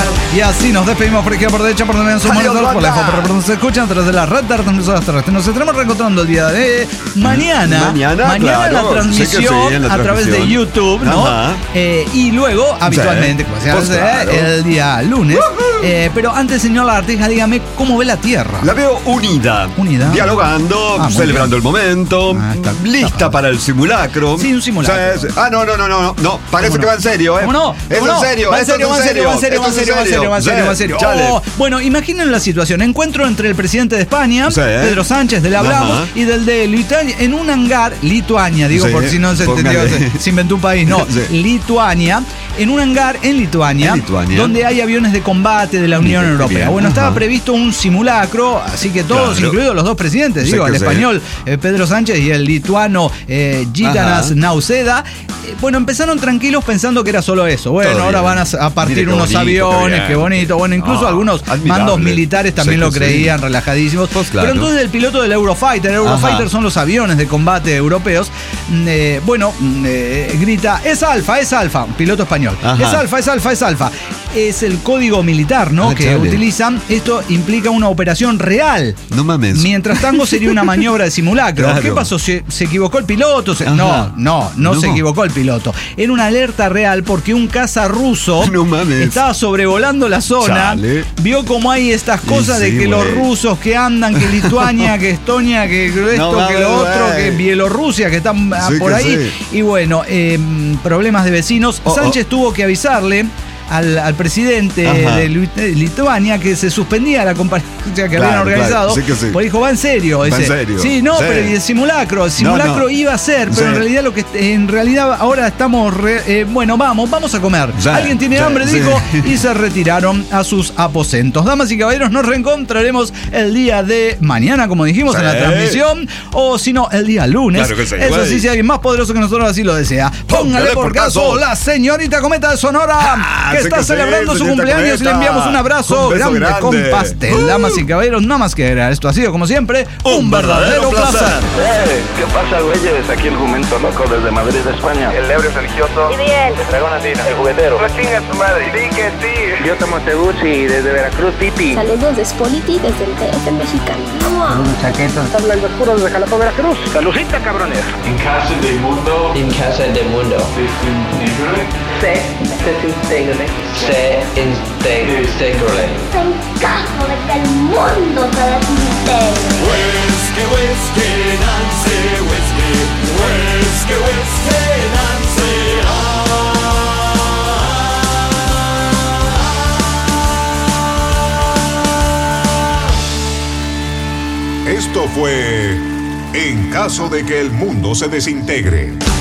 así nos despedimos por izquierda, por derecha, por donde vean sus monitores, por lejos, por donde se escuchan, a través de la red de transmisoras terrestres. Nos estaremos reencontrando el día de mañana. Mañana, mañana claro. la transmisión Sí que sí, la a través de transmisión. YouTube, ¿no? Eh, y luego, habitualmente, Sí. como se Pues hace claro. el día lunes. Eh, pero antes, señor Lagartija, dígame cómo ve la Tierra. La veo unida. Unida. Dialogando, Ah, muy celebrando el momento. Ah, está- lista está para el simulacro. Sí, un simulacro. Sí, sí. Ah, no, no, no, no, no. No, parece ¿Cómo que no? va en serio, ¿eh? ¿Cómo no? Es ¿Cómo en no? serio, Va en esto es serio, va en serio, va en serio, va en esto es serio, va en serio, va en serio, va en serio. Chale. Oh, bueno, imaginen la situación. Encuentro entre el presidente de España, Sí. Pedro Sánchez, del hablamos, Ajá. y del de Lituania, en un hangar, Lituania, digo Sí, por si no se póngale. entendió, se, se inventó un país, no, Sí. Lituania, en un hangar en Lituania, En Lituania. donde hay aviones de combate de la Unión Bien, Europea. bien, Bueno, estaba ajá. previsto un simulacro, así que todos, Claro. incluidos los dos presidentes, Sí digo, que el sí. español eh, Pedro Sánchez y el lituano eh, Gitanas Ajá. Nauseda. Eh, bueno, empezaron tranquilos pensando que era solo eso. Bueno, Todo ahora bien. van a, a partir Mire qué unos bonito, qué aviones, bien. qué bonito. Bueno, incluso Ah, algunos admirable. mandos militares también Sí lo que creían, relajadísimos. Pues claro. Pero entonces el piloto del Eurofighter, Eurofighter Ajá. son los aviones de combate europeos, mm, eh, bueno, mm, eh, grita, es alfa, es alfa, un piloto español. Ajá. Es alfa, es alfa, es alfa. Es el código militar, ¿no? Ah, que chale. utilizan. Esto implica una operación real. No mames. Mientras tango sería una maniobra de simulacro. Claro. ¿Qué pasó? ¿Se, se equivocó el piloto? Se- Ajá. no, no, no, No. se equivocó el piloto. Era una alerta real porque un caza ruso No mames. estaba sobrevolando la zona. Chale. Vio cómo hay estas Y cosas de sí, que los güey. rusos que andan, que Lituania, que Estonia, que esto, No que mames, lo otro, güey. que Bielorrusia, que están ah, Sí por que ahí. sí. Y bueno, eh, problemas de vecinos. Oh, oh. Sánchez tuvo que avisarle al, al presidente Ajá. de Lu- de Lituania que se suspendía la comparecencia que Claro, habían organizado. claro, sí que sí. Porque dijo, va en serio. Va en Dice, serio. Sí, no, Sí. pero y el simulacro, el simulacro No, no. iba a ser, pero Sí. en realidad lo que en realidad ahora estamos re- eh, bueno, vamos, vamos a comer. Sí, Alguien tiene sí, hambre, sí. dijo, y se retiraron a sus aposentos. Damas y caballeros, nos reencontraremos el día de mañana, como dijimos Sí. en la transmisión, o si no, el día lunes. Claro que sí, Eso güey. sí, si alguien más poderoso que nosotros así lo desea. Póngale por caso la señorita Cometa de Sonora, Ah, que sí está que sí, celebrando su señorita cumpleaños. Cometa. Le enviamos un abrazo Un beso grande, grande. con pastel. Damas y caballeros, nada más que agregar. Esto ha sido, como siempre, un, verdadero placer. Eh, ¿qué pasa, güeyes? Aquí el jumento loco desde Madrid, España. El ebrio religioso. Y bien. El dragón andino. El juguetero. No chingas tu madre. Sí que sí. Yo tomo Teguchi desde Veracruz, Pipi. Saludos de Spolity desde el D F mexicano. ¡Mua! Chaquetas. Habla el oscuro desde Jalapa, Veracruz. Salucita, cabrones. In casa del mundo In casa del mundo desintegre. se desintegre se integre En caso de que el mundo se desintegre. Whisky, whisky, Nancy, whisky. Whisky, whisky, Nancy. Esto fue En caso de que el mundo se desintegre.